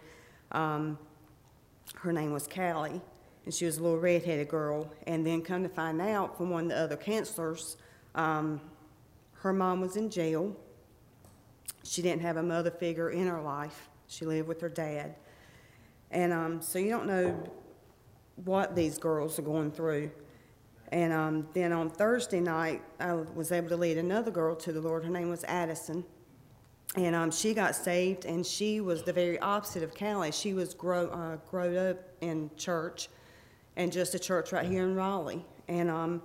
Her name was Callie, and she was a little redheaded girl. And then come to find out from one of the other counselors, her mom was in jail. She didn't have a mother figure in her life. She lived with her dad. And so you don't know what these girls are going through. And then on Thursday night, I was able to lead another girl to the Lord. Her name was Addison. And she got saved, and she was the very opposite of Callie. She was grown up in church, and just a church right here in Raleigh. And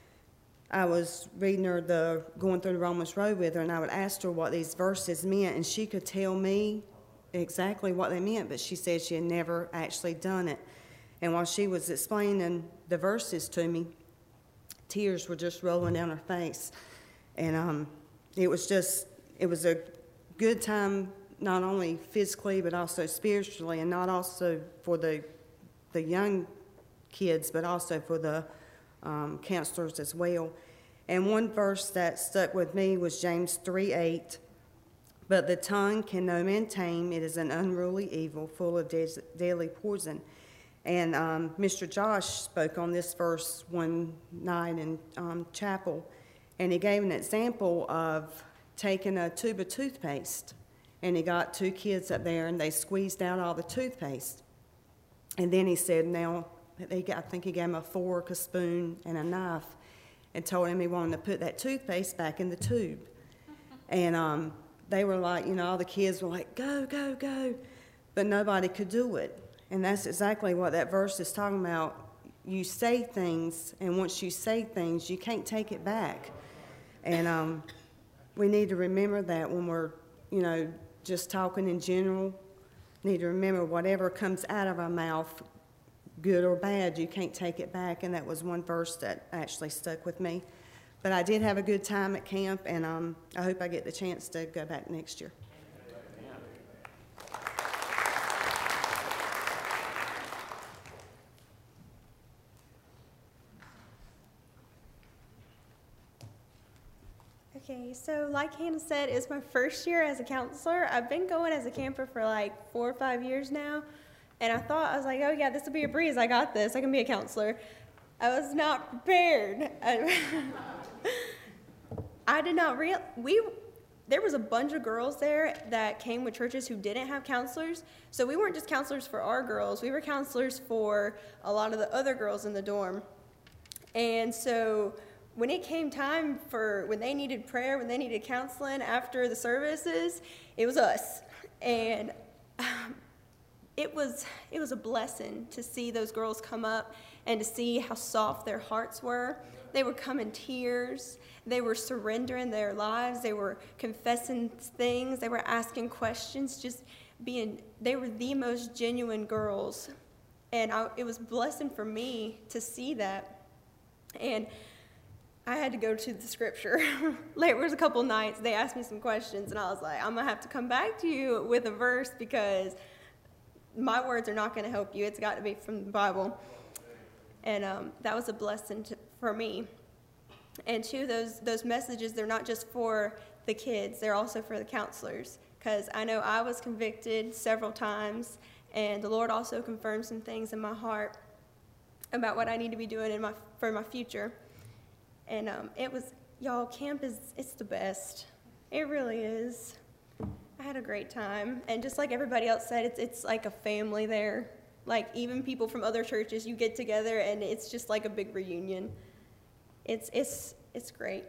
I was reading her going through the Romans Road with her, and I would ask her what these verses meant, and she could tell me exactly what they meant, but she said she had never actually done it. And while she was explaining the verses to me, tears were just rolling down her face. And it was a good time, not only physically but also spiritually, and not also for the young kids, but also for the counselors as well. And one verse that stuck with me was James 3:8. But the tongue can no man tame. It is an unruly evil, full of deadly poison. And Mr. Josh spoke on this verse one night in chapel, and he gave an example of taking a tube of toothpaste, and he got 2 kids up there, and they squeezed out all the toothpaste. And then he said, now, I think he gave him a fork, a spoon, and a knife, and told him he wanted to put that toothpaste back in the tube. And they were like, all the kids were like, go, go, go, but nobody could do it. And that's exactly what that verse is talking about. You say things, and once you say things, you can't take it back. And we need to remember that when we're, just talking in general. Need to remember whatever comes out of our mouth, good or bad, you can't take it back. And that was one verse that actually stuck with me. But I did have a good time at camp, and I hope I get the chance to go back next year. Okay, so like Hannah said, it's my first year as a counselor. I've been going as a camper for like 4 or 5 years now, and I was like, oh yeah, this will be a breeze. I got this. I can be a counselor. I was not prepared. I did not there was a bunch of girls there that came with churches who didn't have counselors. So we weren't just counselors for our girls. We were counselors for a lot of the other girls in the dorm. And so when it came time for when they needed prayer, when they needed counseling after the services, it was us. And it was a blessing to see those girls come up and to see how soft their hearts were. They would come in tears. They were surrendering their lives. They were confessing things. They were asking questions, they were the most genuine girls. And it was a blessing for me to see that. And I had to go to the scripture. There was a couple nights they asked me some questions, and I was like, I'm going to have to come back to you with a verse because my words are not going to help you. It's got to be from the Bible. And that was a blessing for me. And too, those messages, they're not just for the kids, they're also for the counselors. Because I know I was convicted several times, and the Lord also confirmed some things in my heart about what I need to be doing for my future. And camp it's the best. It really is. I had a great time. And just like everybody else said, it's like a family there. Like even people from other churches, you get together and it's just like a big reunion. It's great.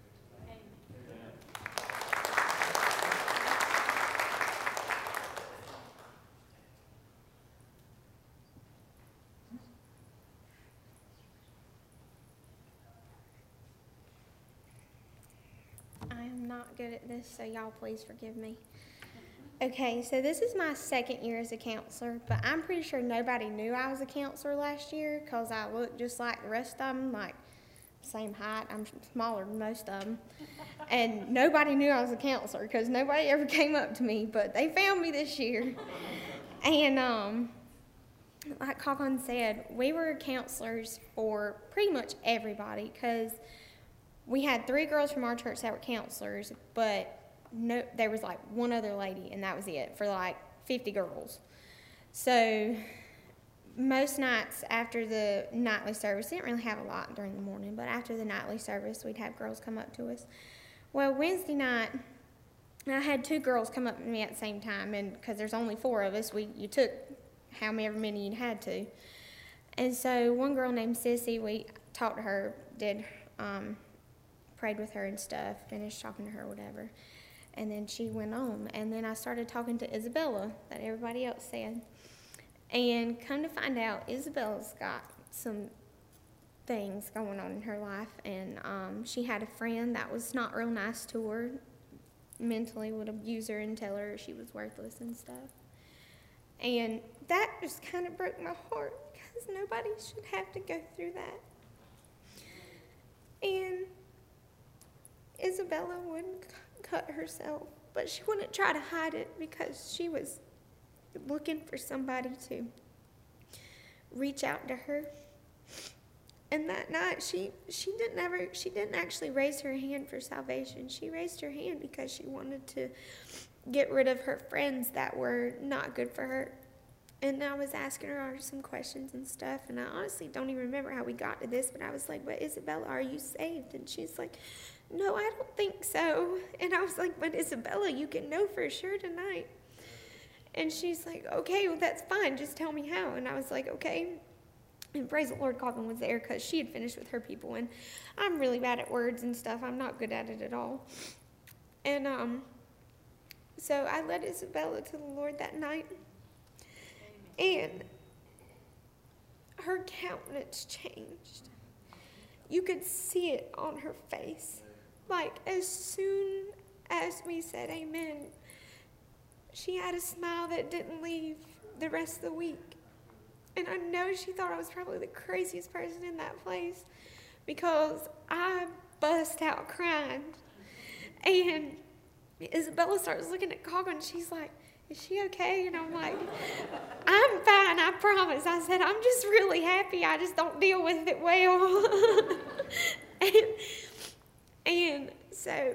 I am not good at this, so y'all please forgive me. Okay, so this is my second year as a counselor, but I'm pretty sure nobody knew I was a counselor last year because I looked just like the rest of them, like same height. I'm smaller than most of them. And nobody knew I was a counselor because nobody ever came up to me, but they found me this year. And like Colin said, we were counselors for pretty much everybody because we had 3 girls from our church that were counselors, but no, there was like one other lady, and that was it for like 50 girls. So most nights after the nightly service, we didn't really have a lot during the morning, but after the nightly service, we'd have girls come up to us. Well, Wednesday night, I had 2 girls come up to me at the same time, and because there's only 4 of us, you took however many you had to. And so one girl named Sissy, we talked to her, prayed with her and stuff, finished talking to her, whatever. And then she went on. And then I started talking to Isabella, that everybody else said. And come to find out, Isabella's got some things going on in her life. And she had a friend that was not real nice to her, mentally would abuse her and tell her she was worthless and stuff. And that just kind of broke my heart because nobody should have to go through that. And Isabella would cut herself, but she wouldn't try to hide it because she was looking for somebody to reach out to her. And that night, she didn't actually raise her hand for salvation. She raised her hand because she wanted to get rid of her friends that were not good for her. And I was asking her some questions and stuff, and I honestly don't even remember how we got to this, but I was like, but Isabella, are you saved? And she's like, no, I don't think so. And I was like, but Isabella, you can know for sure tonight. And she's like, okay, well, that's fine. Just tell me how. And I was like, okay. And praise the Lord, Coughlin was there because she had finished with her people. And I'm really bad at words and stuff. I'm not good at it at all. And so I led Isabella to the Lord that night. And her countenance changed. You could see it on her face. Like, as soon as we said amen, she had a smile that didn't leave the rest of the week. And I know she thought I was probably the craziest person in that place because I bust out crying. And Isabella starts looking at Coughlin, and she's like, is she okay? And I'm like, I'm fine, I promise. I said, I'm just really happy. I just don't deal with it well. and So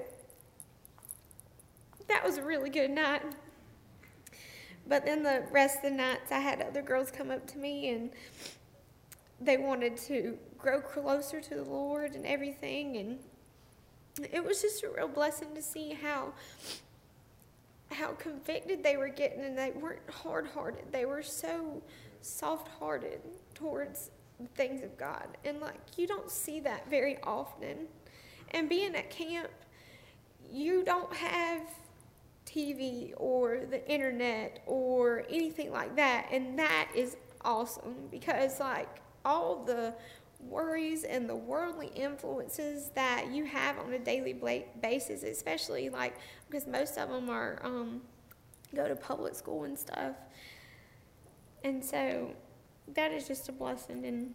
that was a really good night. But then the rest of the nights, I had other girls come up to me, and they wanted to grow closer to the Lord and everything. And it was just a real blessing to see how convicted they were getting, and they weren't hard-hearted. They were so soft-hearted towards the things of God. And, like, you don't see that very often. And being at camp, you don't have TV or the internet or anything like that, and that is awesome, because like all the worries and the worldly influences that you have on a daily basis, especially like because most of them are go to public school and stuff, and so that is just a blessing, and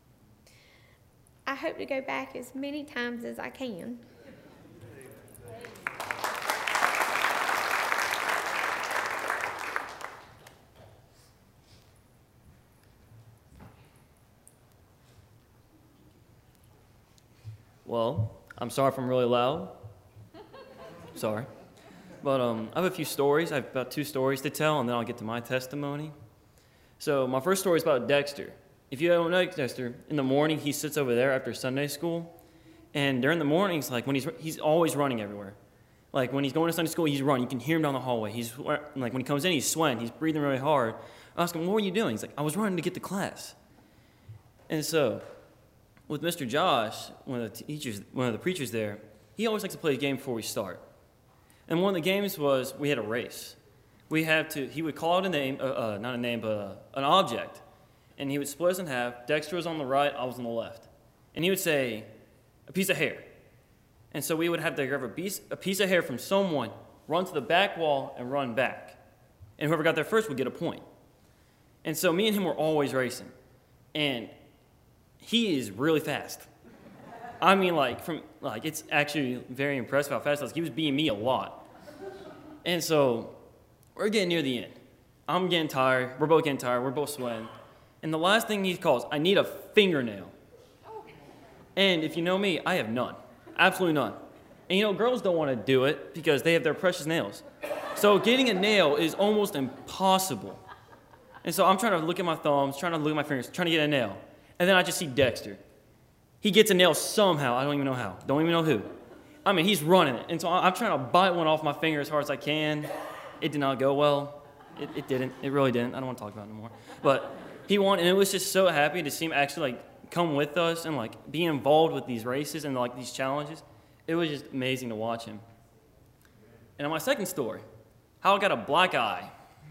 I hope to go back as many times as I can. Well, I'm sorry if I'm really loud. Sorry. But I have a few stories. I have about 2 stories to tell, and then I'll get to my testimony. So my first story is about Dexter. If you don't know Dexter, in the morning he sits over there after Sunday school, and during the mornings, like when he's always running everywhere. Like when he's going to Sunday school, he's running. You can hear him down the hallway. He's like when he comes in, he's sweating. He's breathing really hard. I ask him, "What were you doing?" He's like, "I was running to get to class." And so, with Mr. Josh, one of the preachers there, he always likes to play a game before we start. And one of the games was we had a race. He would call out a name, not a name, but an object, and he would split us in half. Dexter was on the right, I was on the left, and he would say, "A piece of hair." And so we would have to grab a piece of hair from someone, run to the back wall, and run back. And whoever got there first would get a point. And so me and him were always racing, and he is really fast. I mean, it's actually very impressive how fast he was. He was beating me a lot. And so we're getting near the end. I'm getting tired. We're both getting tired. We're both sweating. And the last thing he calls, "I need a fingernail." And if you know me, I have none. Absolutely none. And girls don't want to do it because they have their precious nails. So getting a nail is almost impossible. And so I'm trying to look at my thumbs, trying to look at my fingers, trying to get a nail. And then I just see Dexter. He gets a nail somehow. I don't even know how. Don't even know who. I mean, he's running it. And so I'm trying to bite one off my finger as hard as I can. It did not go well. It didn't. It really didn't. I don't want to talk about it anymore. But he won, and it was just so happy to see him actually come with us and be involved with these races and these challenges. It was just amazing to watch him. And on my second story, how I got a black eye.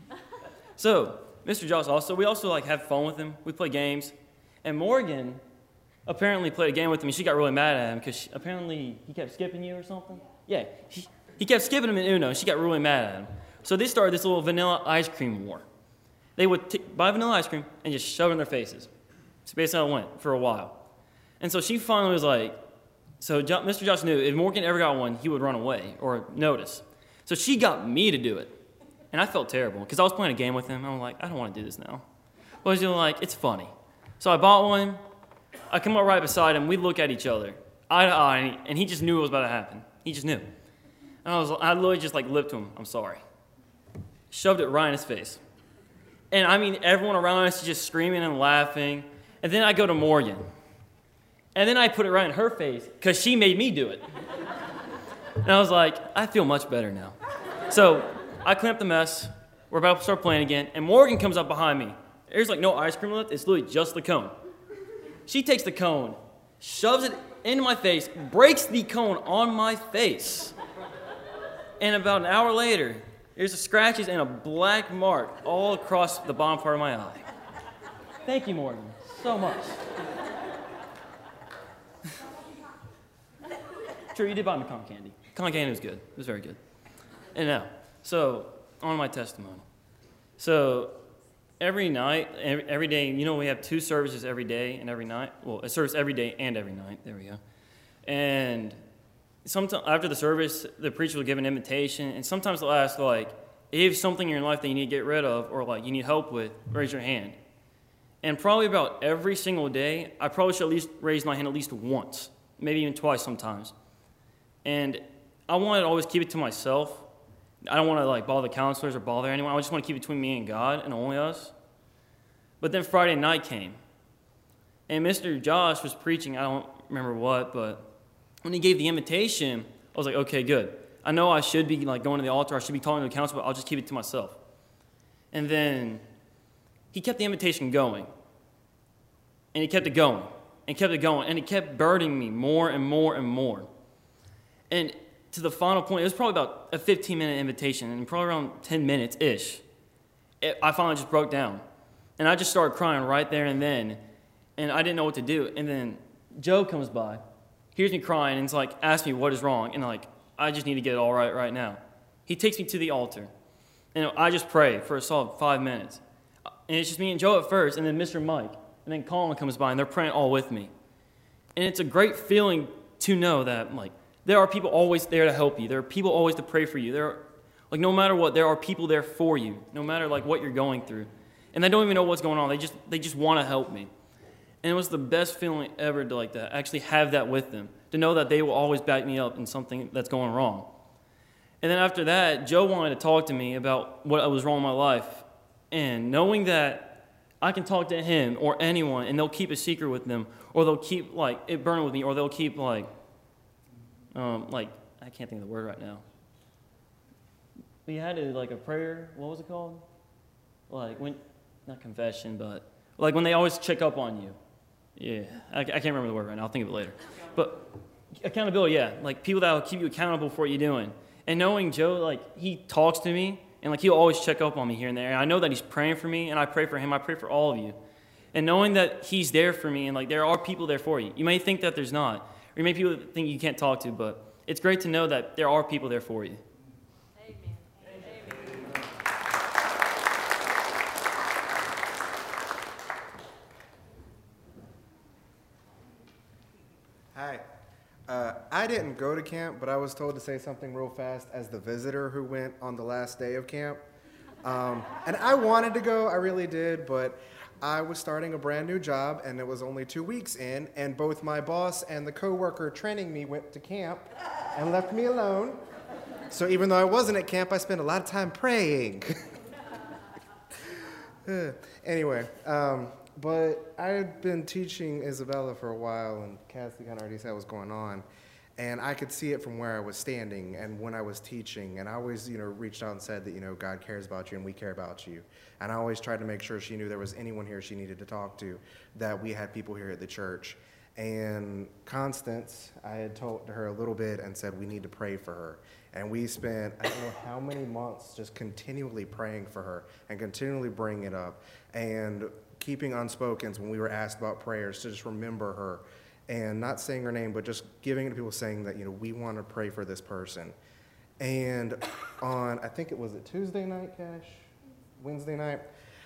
So Mr. Josh we also have fun with him. We play games. And Morgan apparently played a game with him, and she got really mad at him because apparently he kept skipping you or something. Yeah, he kept skipping him in Uno, and she got really mad at him. So they started this little vanilla ice cream war. They would buy vanilla ice cream and just shove it in their faces. That's basically how it went for a while. And so she finally was like, Mr. Josh knew if Morgan ever got one, he would run away or notice. So she got me to do it. And I felt terrible because I was playing a game with him. I'm like, I don't want to do this now. But he's like, it's funny. So I bought one. I come up right beside him. We look at each other, eye to eye, and he just knew what was about to happen. He just knew. And I literally just lipped to him, "I'm sorry." Shoved it right in his face. And I mean, everyone around us is just screaming and laughing. And then I go to Morgan. And then I put it right in her face because she made me do it. And I was like, I feel much better now. So I clean up the mess. We're about to start playing again. And Morgan comes up behind me. There's no ice cream left. It's literally just the cone. She takes the cone, shoves it into my face, breaks the cone on my face. And about an hour later, there's scratches and a black mark all across the bottom part of my eye. Thank you, Morgan, so much. Sure, you did buy me cotton candy. Cotton candy was good. It was very good. And now, so on to my testimony. So every night, every day, we have 2 services every day and every night. Well, a service every day and every night. There we go. And sometimes after the service, the preacher will give an invitation, and sometimes they'll ask, if something in your life that you need to get rid of or, you need help with, raise your hand. And probably about every single day, I probably should at least raise my hand at least once, maybe even twice sometimes. And I wanted to always keep it to myself. I don't want to like bother the counselors or bother anyone. I just want to keep it between me and God and only us. But then Friday night came, and Mr. Josh was preaching. I don't remember what, but when he gave the invitation, I was like, okay, good. I know I should be like going to the altar. I should be talking to the counselor, but I'll just keep it to myself. And then he kept the invitation going, and he kept it going, and kept it going, and it kept burdening me more and more and more. And to the final point, it was probably about a 15-minute invitation, and probably around 10 minutes-ish, I finally just broke down. And I just started crying right there and then, and I didn't know what to do. And then Joe comes by, hears me crying, and like, asks me what is wrong. And like, I just need to get it all right now. He takes me to the altar, and I just pray for a solid 5 minutes. And it's just me and Joe at first, and then Mr. Mike, and then Colin comes by, and they're praying all with me. And it's a great feeling to know that, like, there are people always there to help you. There are people always to pray for you. There are, like, no matter what, there are people there for you, no matter, like, what you're going through. And they don't even know what's going on. They just want to help me. And it was the best feeling ever to, like, to actually have that with them, to know that they will always back me up in something that's going wrong. And then after that, Joe wanted to talk to me about what was wrong in my life. And knowing that I can talk to him or anyone, and they'll keep a secret with them, or they'll keep, like, it burning with me, or they'll keep, like, I can't think of the word right now. We had like a prayer, what was it called? Like, when, not confession, but like when they always check up on you. Yeah, I can't remember the word right now, I'll think of it later. But accountability, yeah, like people that will keep you accountable for what you're doing. And knowing Joe, like, he talks to me, and like he'll always check up on me here and there. And I know that he's praying for me, and I pray for him, I pray for all of you. And knowing that he's there for me, and like there are people there for you. You may think that there's not, or you may people think you can't talk to, but it's great to know that there are people there for you. Amen. Amen. Hi. I didn't go to camp, but I was told to say something real fast as the visitor who went on the last day of camp. And I wanted to go, I really did, but I was starting a brand new job, and it was only 2 weeks in, and both my boss and the coworker training me went to camp and left me alone. So even though I wasn't at camp, I spent a lot of time praying. Anyway, but I had been teaching Isabella for a while, and Cassie kind of already said what was going on. And I could see it from where I was standing and when I was teaching. And I always, reached out and said that, God cares about you and we care about you. And I always tried to make sure she knew there was anyone here she needed to talk to, that we had people here at the church. And Constance, I had told her a little bit and said we need to pray for her. And we spent, I don't know how many months just continually praying for her and continually bringing it up and keeping unspokens when we were asked about prayers to just remember her. And not saying her name, but just giving it to people saying that, we want to pray for this person. And on, I think it was Tuesday night, Cash? Wednesday night?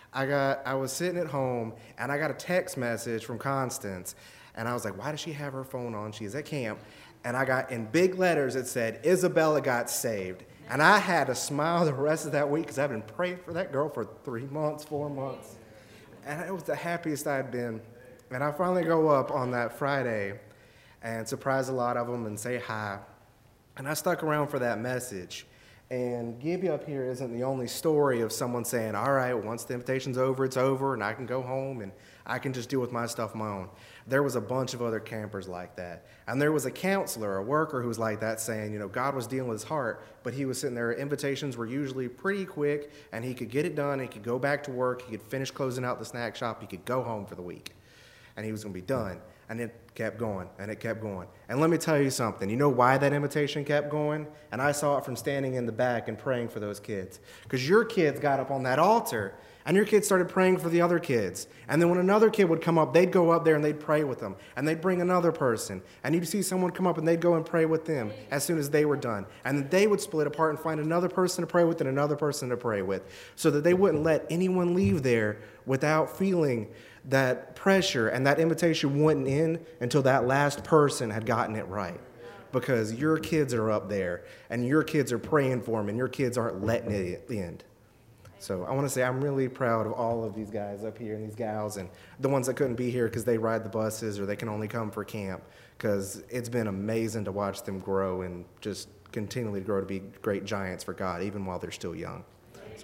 I was sitting at home, and I got a text message from Constance. And I was like, why does she have her phone on? She's at camp. And I got, in big letters, it said, Isabella got saved. And I had to smile the rest of that week because I've been praying for that girl for 3 months, 4 months. And it was the happiest I'd been. And I finally go up on that Friday and surprise a lot of them and say hi. And I stuck around for that message. And Gibby up here isn't the only story of someone saying, all right, once the invitation's over, it's over, and I can go home and I can just deal with my stuff on my own. There was a bunch of other campers like that. And there was a counselor, a worker who was like that saying, God was dealing with his heart, but he was sitting there, invitations were usually pretty quick, and he could get it done, he could go back to work, he could finish closing out the snack shop, he could go home for the week. And he was going to be done. And it kept going, and it kept going. And let me tell you something. You know why that invitation kept going? And I saw it from standing in the back and praying for those kids. Because your kids got up on that altar, and your kids started praying for the other kids. And then when another kid would come up, they'd go up there and they'd pray with them. And they'd bring another person. And you'd see someone come up, and they'd go and pray with them as soon as they were done. And then they would split apart and find another person to pray with and another person to pray with, so that they wouldn't let anyone leave there without feeling that pressure, and that invitation wouldn't end until that last person had gotten it right. Because your kids are up there, and your kids are praying for them, and your kids aren't letting it end. So I want to say I'm really proud of all of these guys up here and these gals and the ones that couldn't be here because they ride the buses or they can only come for camp, because it's been amazing to watch them grow and just continually grow to be great giants for God, even while they're still young. So.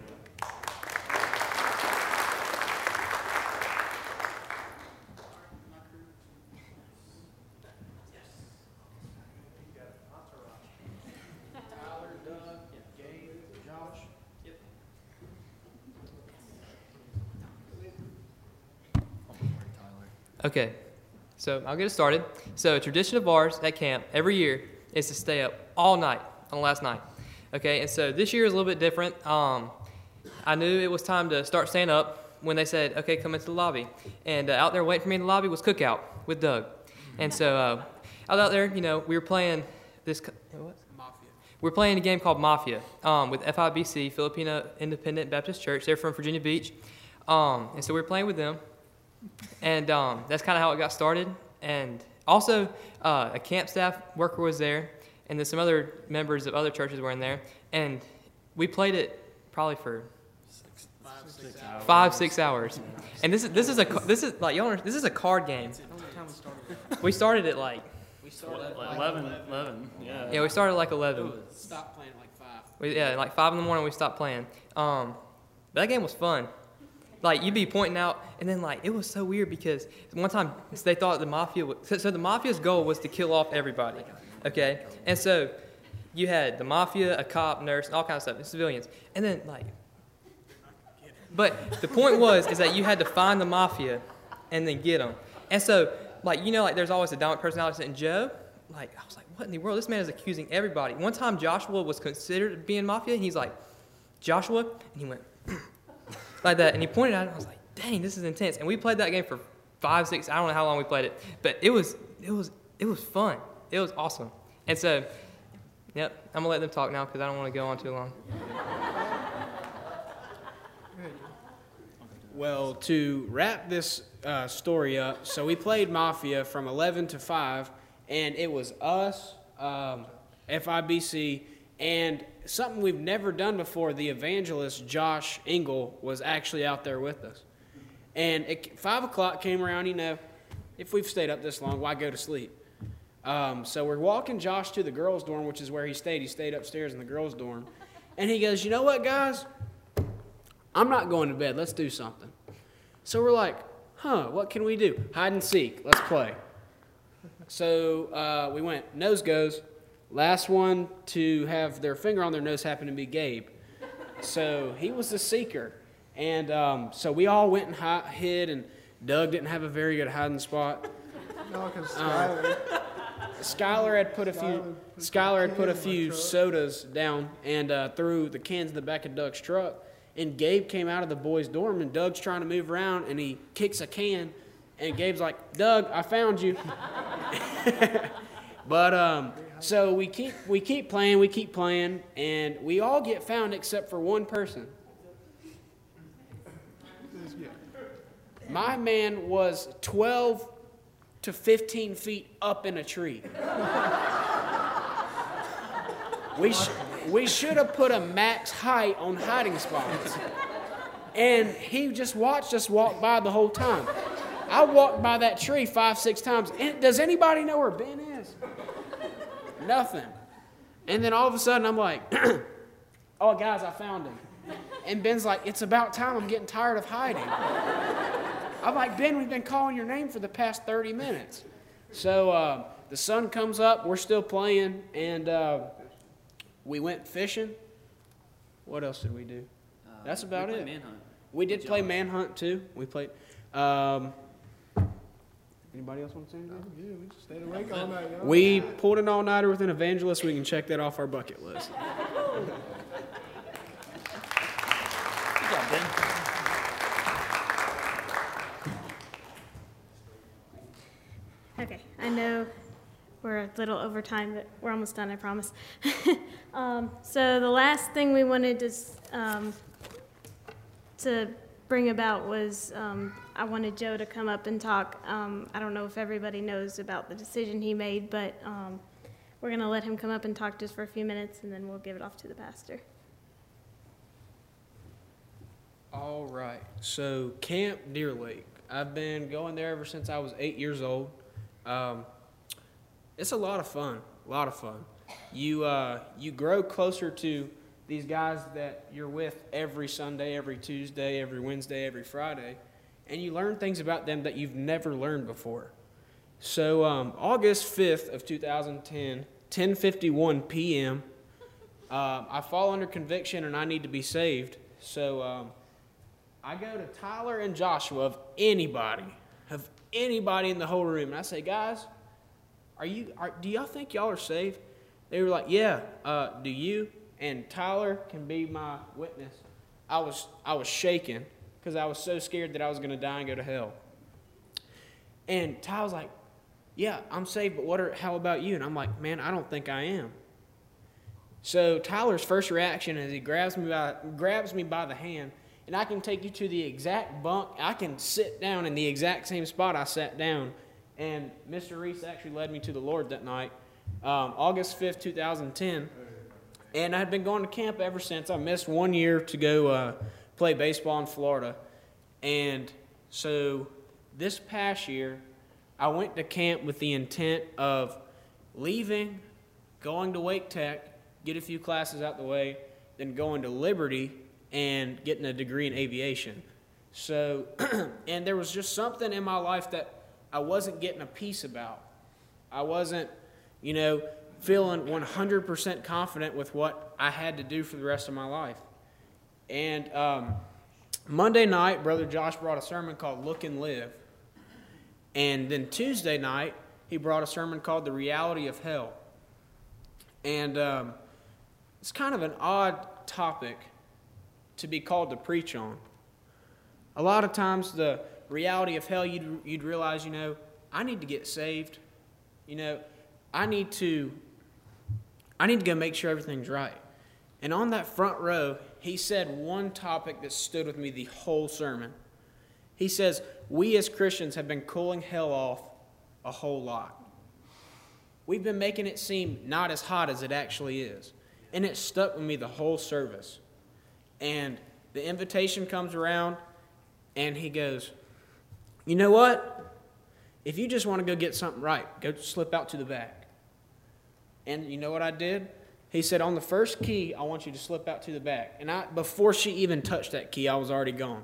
Okay, so I'll get it started. So a tradition of ours at camp every year is to stay up all night on the last night. Okay, and so this year is a little bit different. I knew it was time to start staying up when they said, okay, come into the lobby. And out there waiting for me in the lobby was Cookout with Doug. And so I was out there, we were playing this, what? Mafia. We're playing a game called Mafia with FIBC, Filipino Independent Baptist Church. They're from Virginia Beach. And so we were playing with them. And that's kind of how it got started. And also, a camp staff worker was there, and then some other members of other churches were in there. And we played it probably for 5-6 hours. And this is a card game. We started at like 11. Yeah. Yeah, we started at like 11. Stopped playing at like 5. Yeah, like 5 in the morning we stopped playing. But that game was fun. Like, you'd be pointing out, and then, like, it was so weird because one time they thought the mafia would, so the mafia's goal was to kill off everybody, okay? And so you had the mafia, a cop, nurse, and all kinds of stuff, and civilians. And then, like, but the point is that you had to find the mafia and then get them. And so, like, there's always a dominant personality. And Joe, like, I was like, what in the world? This man is accusing everybody. One time Joshua was considered being mafia, and he's like, Joshua? And he went, like that, and he pointed at it, and I was like, dang, this is intense. And we played that game for 5-6, I don't know how long we played it, but it was fun. It was awesome. And so, yep, I'm gonna let them talk now because I don't want to go on too long. Well, to wrap this story up, so we played Mafia from 11 to 5, and it was us, FIBC, and something we've never done before, the evangelist Josh Engel was actually out there with us. And 5 o'clock came around, if we've stayed up this long, why go to sleep? So we're walking Josh to the girls' dorm, which is where he stayed. He stayed upstairs in the girls' dorm. And he goes, you know what, guys? I'm not going to bed. Let's do something. So we're like, what can we do? Hide and seek. Let's play. So we went nose goes. Last one to have their finger on their nose happened to be Gabe. So he was the seeker. And so we all went and hid, and Doug didn't have a very good hiding spot. No, because Skylar had put a few sodas down and threw the cans in the back of Doug's truck. And Gabe came out of the boys' dorm, and Doug's trying to move around, and he kicks a can, and Gabe's like, Doug, I found you. But so we keep playing, and we all get found except for one person. My man was 12 to 15 feet up in a tree. We should have put a max height on hiding spots. And he just watched us walk by the whole time. I walked by that tree 5-6 times. And does anybody know where Ben is? Nothing. And then all of a sudden I'm like, oh, guys, I found him. And Ben's like, it's about time. I'm getting tired of hiding. I'm like, Ben, we've been calling your name for the past 30 minutes. So the sun comes up. We're still playing. And we went fishing. What else did we do? That's about it. Manhunt. We did play Manhunt, too. We played. Anybody else want to say anything? Yeah, we just stayed awake all night, y'all. We pulled an all-nighter with an evangelist. We can check that off our bucket list. Good job, Ben. Okay, I know we're a little over time, but we're almost done, I promise. So the last thing we wanted to bring about was I wanted Joe to come up and talk. I don't know if everybody knows about the decision he made, but we're going to let him come up and talk just for a few minutes, and then we'll give it off to the pastor. All right. So Camp Deer Lake. I've been going there ever since I was 8 years old. It's a lot of fun. A lot of fun. You grow closer to these guys that you're with every Sunday, every Tuesday, every Wednesday, every Friday, and you learn things about them that you've never learned before. So August 5th of 2010, 10:51 p.m., I fall under conviction and I need to be saved. So I go to Tyler and Joshua of anybody in the whole room, and I say, guys, do y'all think y'all are saved? They were like, yeah. Do you? And Tyler can be my witness. I was shaking because I was so scared that I was going to die and go to hell. And Ty was like, yeah, I'm saved, but how about you? And I'm like, man, I don't think I am. So Tyler's first reaction is he grabs me by the hand, and I can take you to the exact bunk. I can sit down in the exact same spot I sat down. And Mr. Reese actually led me to the Lord that night, August 5th, 2010. And I had been going to camp ever since. I missed 1 year to go play baseball in Florida. And so this past year, I went to camp with the intent of leaving, going to Wake Tech, get a few classes out the way, then going to Liberty and getting a degree in aviation. So, and there was just something in my life that I wasn't getting a peace about. I wasn't, feeling 100% confident with what I had to do for the rest of my life. And Monday night, Brother Josh brought a sermon called Look and Live. And then Tuesday night, he brought a sermon called The Reality of Hell. And it's kind of an odd topic to be called to preach on. A lot of times the reality of hell, you'd realize, I need to get saved. I need to go make sure everything's right. And on that front row, he said one topic that stood with me the whole sermon. He says, we as Christians have been cooling hell off a whole lot. We've been making it seem not as hot as it actually is. And it stuck with me the whole service. And the invitation comes around, and he goes, you know what? If you just want to go get something right, go slip out to the back. And you know what I did? He said, on the first key, I want you to slip out to the back. And before she even touched that key, I was already gone.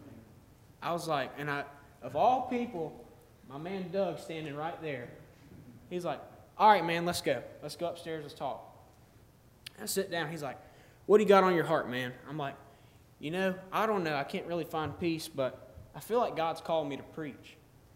I was like, of all people, my man Doug standing right there. He's like, all right, man, let's go. Let's go upstairs, let's talk. I sit down. He's like, what do you got on your heart, man? I'm like, I don't know. I can't really find peace, but I feel like God's calling me to preach.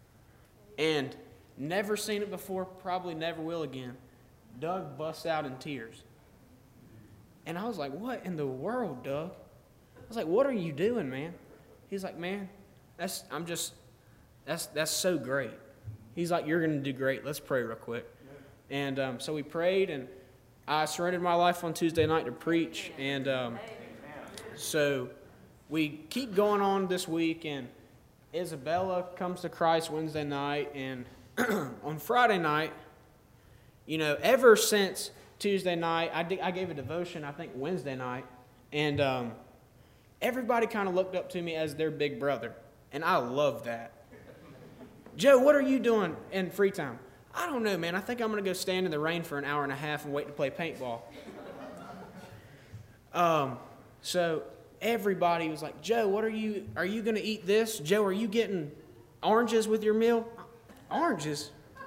And never seen it before, probably never will again. Doug busts out in tears. And I was like, what in the world, Doug? I was like, what are you doing, man? He's like, man, that's so great. He's like, you're going to do great. Let's pray real quick. And so we prayed, and I surrendered my life on Tuesday night to preach. And so we keep going on this week, and Isabella comes to Christ Wednesday night. And on Friday night, ever since Tuesday night, I gave a devotion, I think, Wednesday night. And everybody kind of looked up to me as their big brother. And I love that. Joe, what are you doing in free time? I don't know, man. I think I'm going to go stand in the rain for an hour and a half and wait to play paintball. So everybody was like, Joe, what are you going to eat this? Joe, are you getting oranges with your meal? Oranges?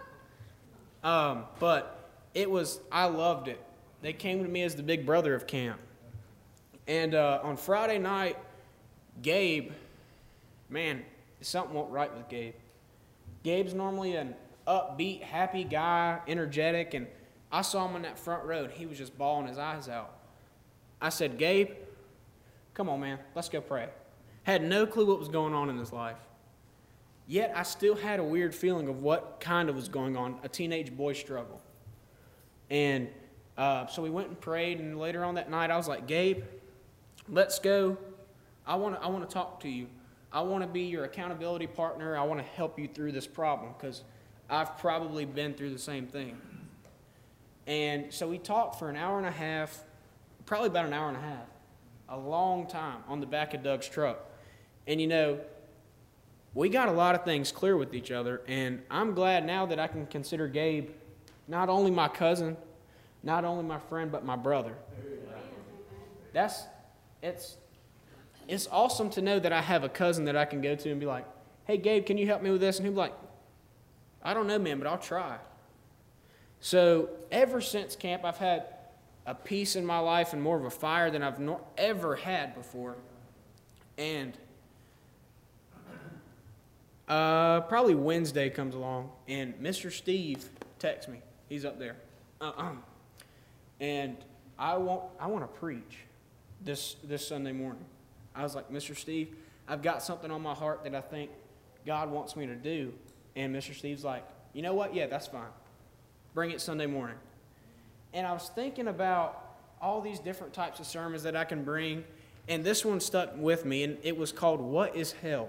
But I loved it. They came to me as the big brother of camp. And on Friday night, Gabe, man, something went right with Gabe. Gabe's normally an upbeat, happy guy, energetic, and I saw him in that front row, and he was just bawling his eyes out. I said, Gabe, come on, man, let's go pray. Had no clue what was going on in his life. Yet I still had a weird feeling of what kind of was going on, a teenage boy struggle. And so we went and prayed, and later on that night I was like, Gabe, let's go. I want to talk to you. I want to be your accountability partner. I want to help you through this problem because I've probably been through the same thing. And so we talked for an hour and a half, probably about an hour and a half, a long time on the back of Doug's truck. And you know, we got a lot of things clear with each other, and I'm glad now that I can consider Gabe not only my cousin, not only my friend, but my brother. It's awesome to know that I have a cousin that I can go to and be like, hey, Gabe, can you help me with this? And he'll be like, I don't know, man, but I'll try. So ever since camp, I've had a peace in my life and more of a fire than I've ever had before. And probably Wednesday comes along, and Mr. Steve texts me. He's up there. And I want to preach this Sunday morning. I was like, Mr. Steve, I've got something on my heart that I think God wants me to do. And Mr. Steve's like, you know what? Yeah, that's fine. Bring it Sunday morning. And I was thinking about all these different types of sermons that I can bring, and this one stuck with me, and it was called, What is Hell?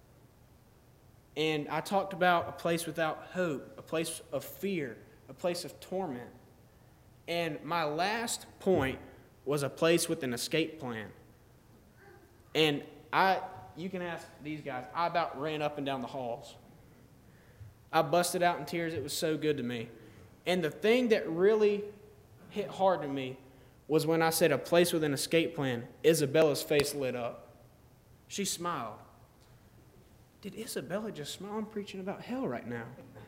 And I talked about a place without hope, a place of fear, a place of torment. And my last point was a place with an escape plan. And you can ask these guys, I about ran up and down the halls. I busted out in tears. It was so good to me. And the thing that really hit hard to me was when I said a place with an escape plan. Isabella's face lit up. She smiled. Did Isabella just smile? I'm preaching about hell right now.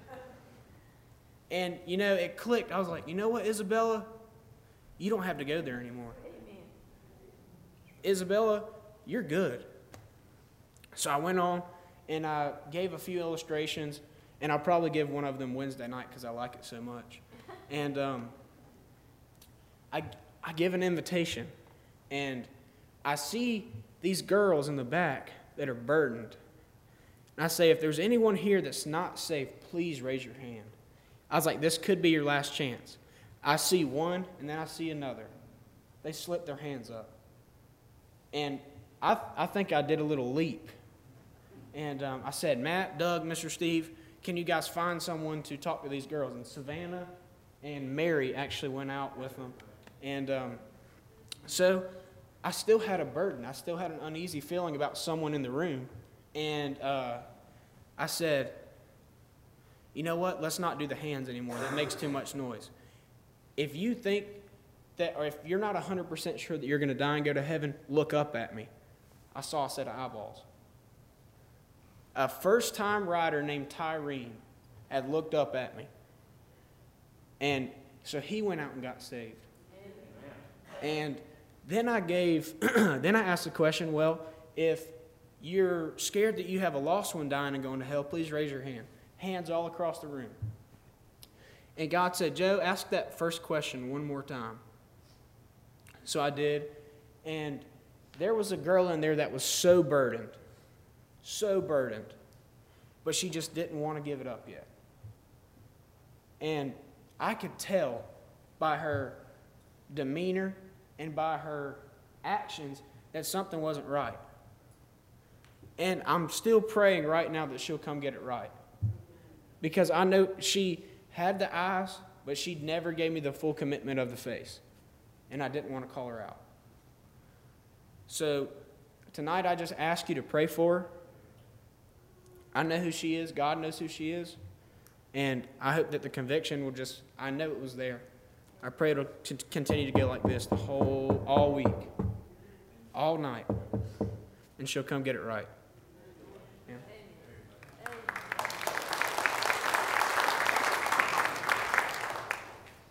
And, you know, it clicked. I was like, you know what, Isabella? You don't have to go there anymore. Amen. Isabella, you're good. So I went on and I gave a few illustrations, and I'll probably give one of them Wednesday night because I like it so much. And I give an invitation, and I see these girls in the back that are burdened. And I say, if there's anyone here that's not safe, please raise your hand. I was like, this could be your last chance. I see one, and then I see another. They slip their hands up. And I think I did a little leap. And I said, Matt, Doug, Mr. Steve, can you guys find someone to talk to these girls? And Savannah and Mary actually went out with them. And so I still had a burden. I still had an uneasy feeling about someone in the room. And I said, you know what? Let's not do the hands anymore. That makes too much noise. If you think that, or if you're not 100% sure that you're going to die and go to heaven, look up at me. I saw a set of eyeballs. A first-time rider named Tyrene had looked up at me. And so he went out and got saved. And then I asked the question, well, if you're scared that you have a lost one dying and going to hell, please raise your hand. Hands all across the room. And God said, Joe, ask that first question one more time. So I did. And there was a girl in there that was so burdened. But she just didn't want to give it up yet. And I could tell by her demeanor and by her actions that something wasn't right. And I'm still praying right now that she'll come get it right. Because I know she had the eyes, but she never gave me the full commitment of the face. And I didn't want to call her out. So tonight I just ask you to pray for her. I know who she is. God knows who she is. And I hope that the conviction will just, I know it was there. I pray it'll continue to go like this all week, all night. And she'll come get it right.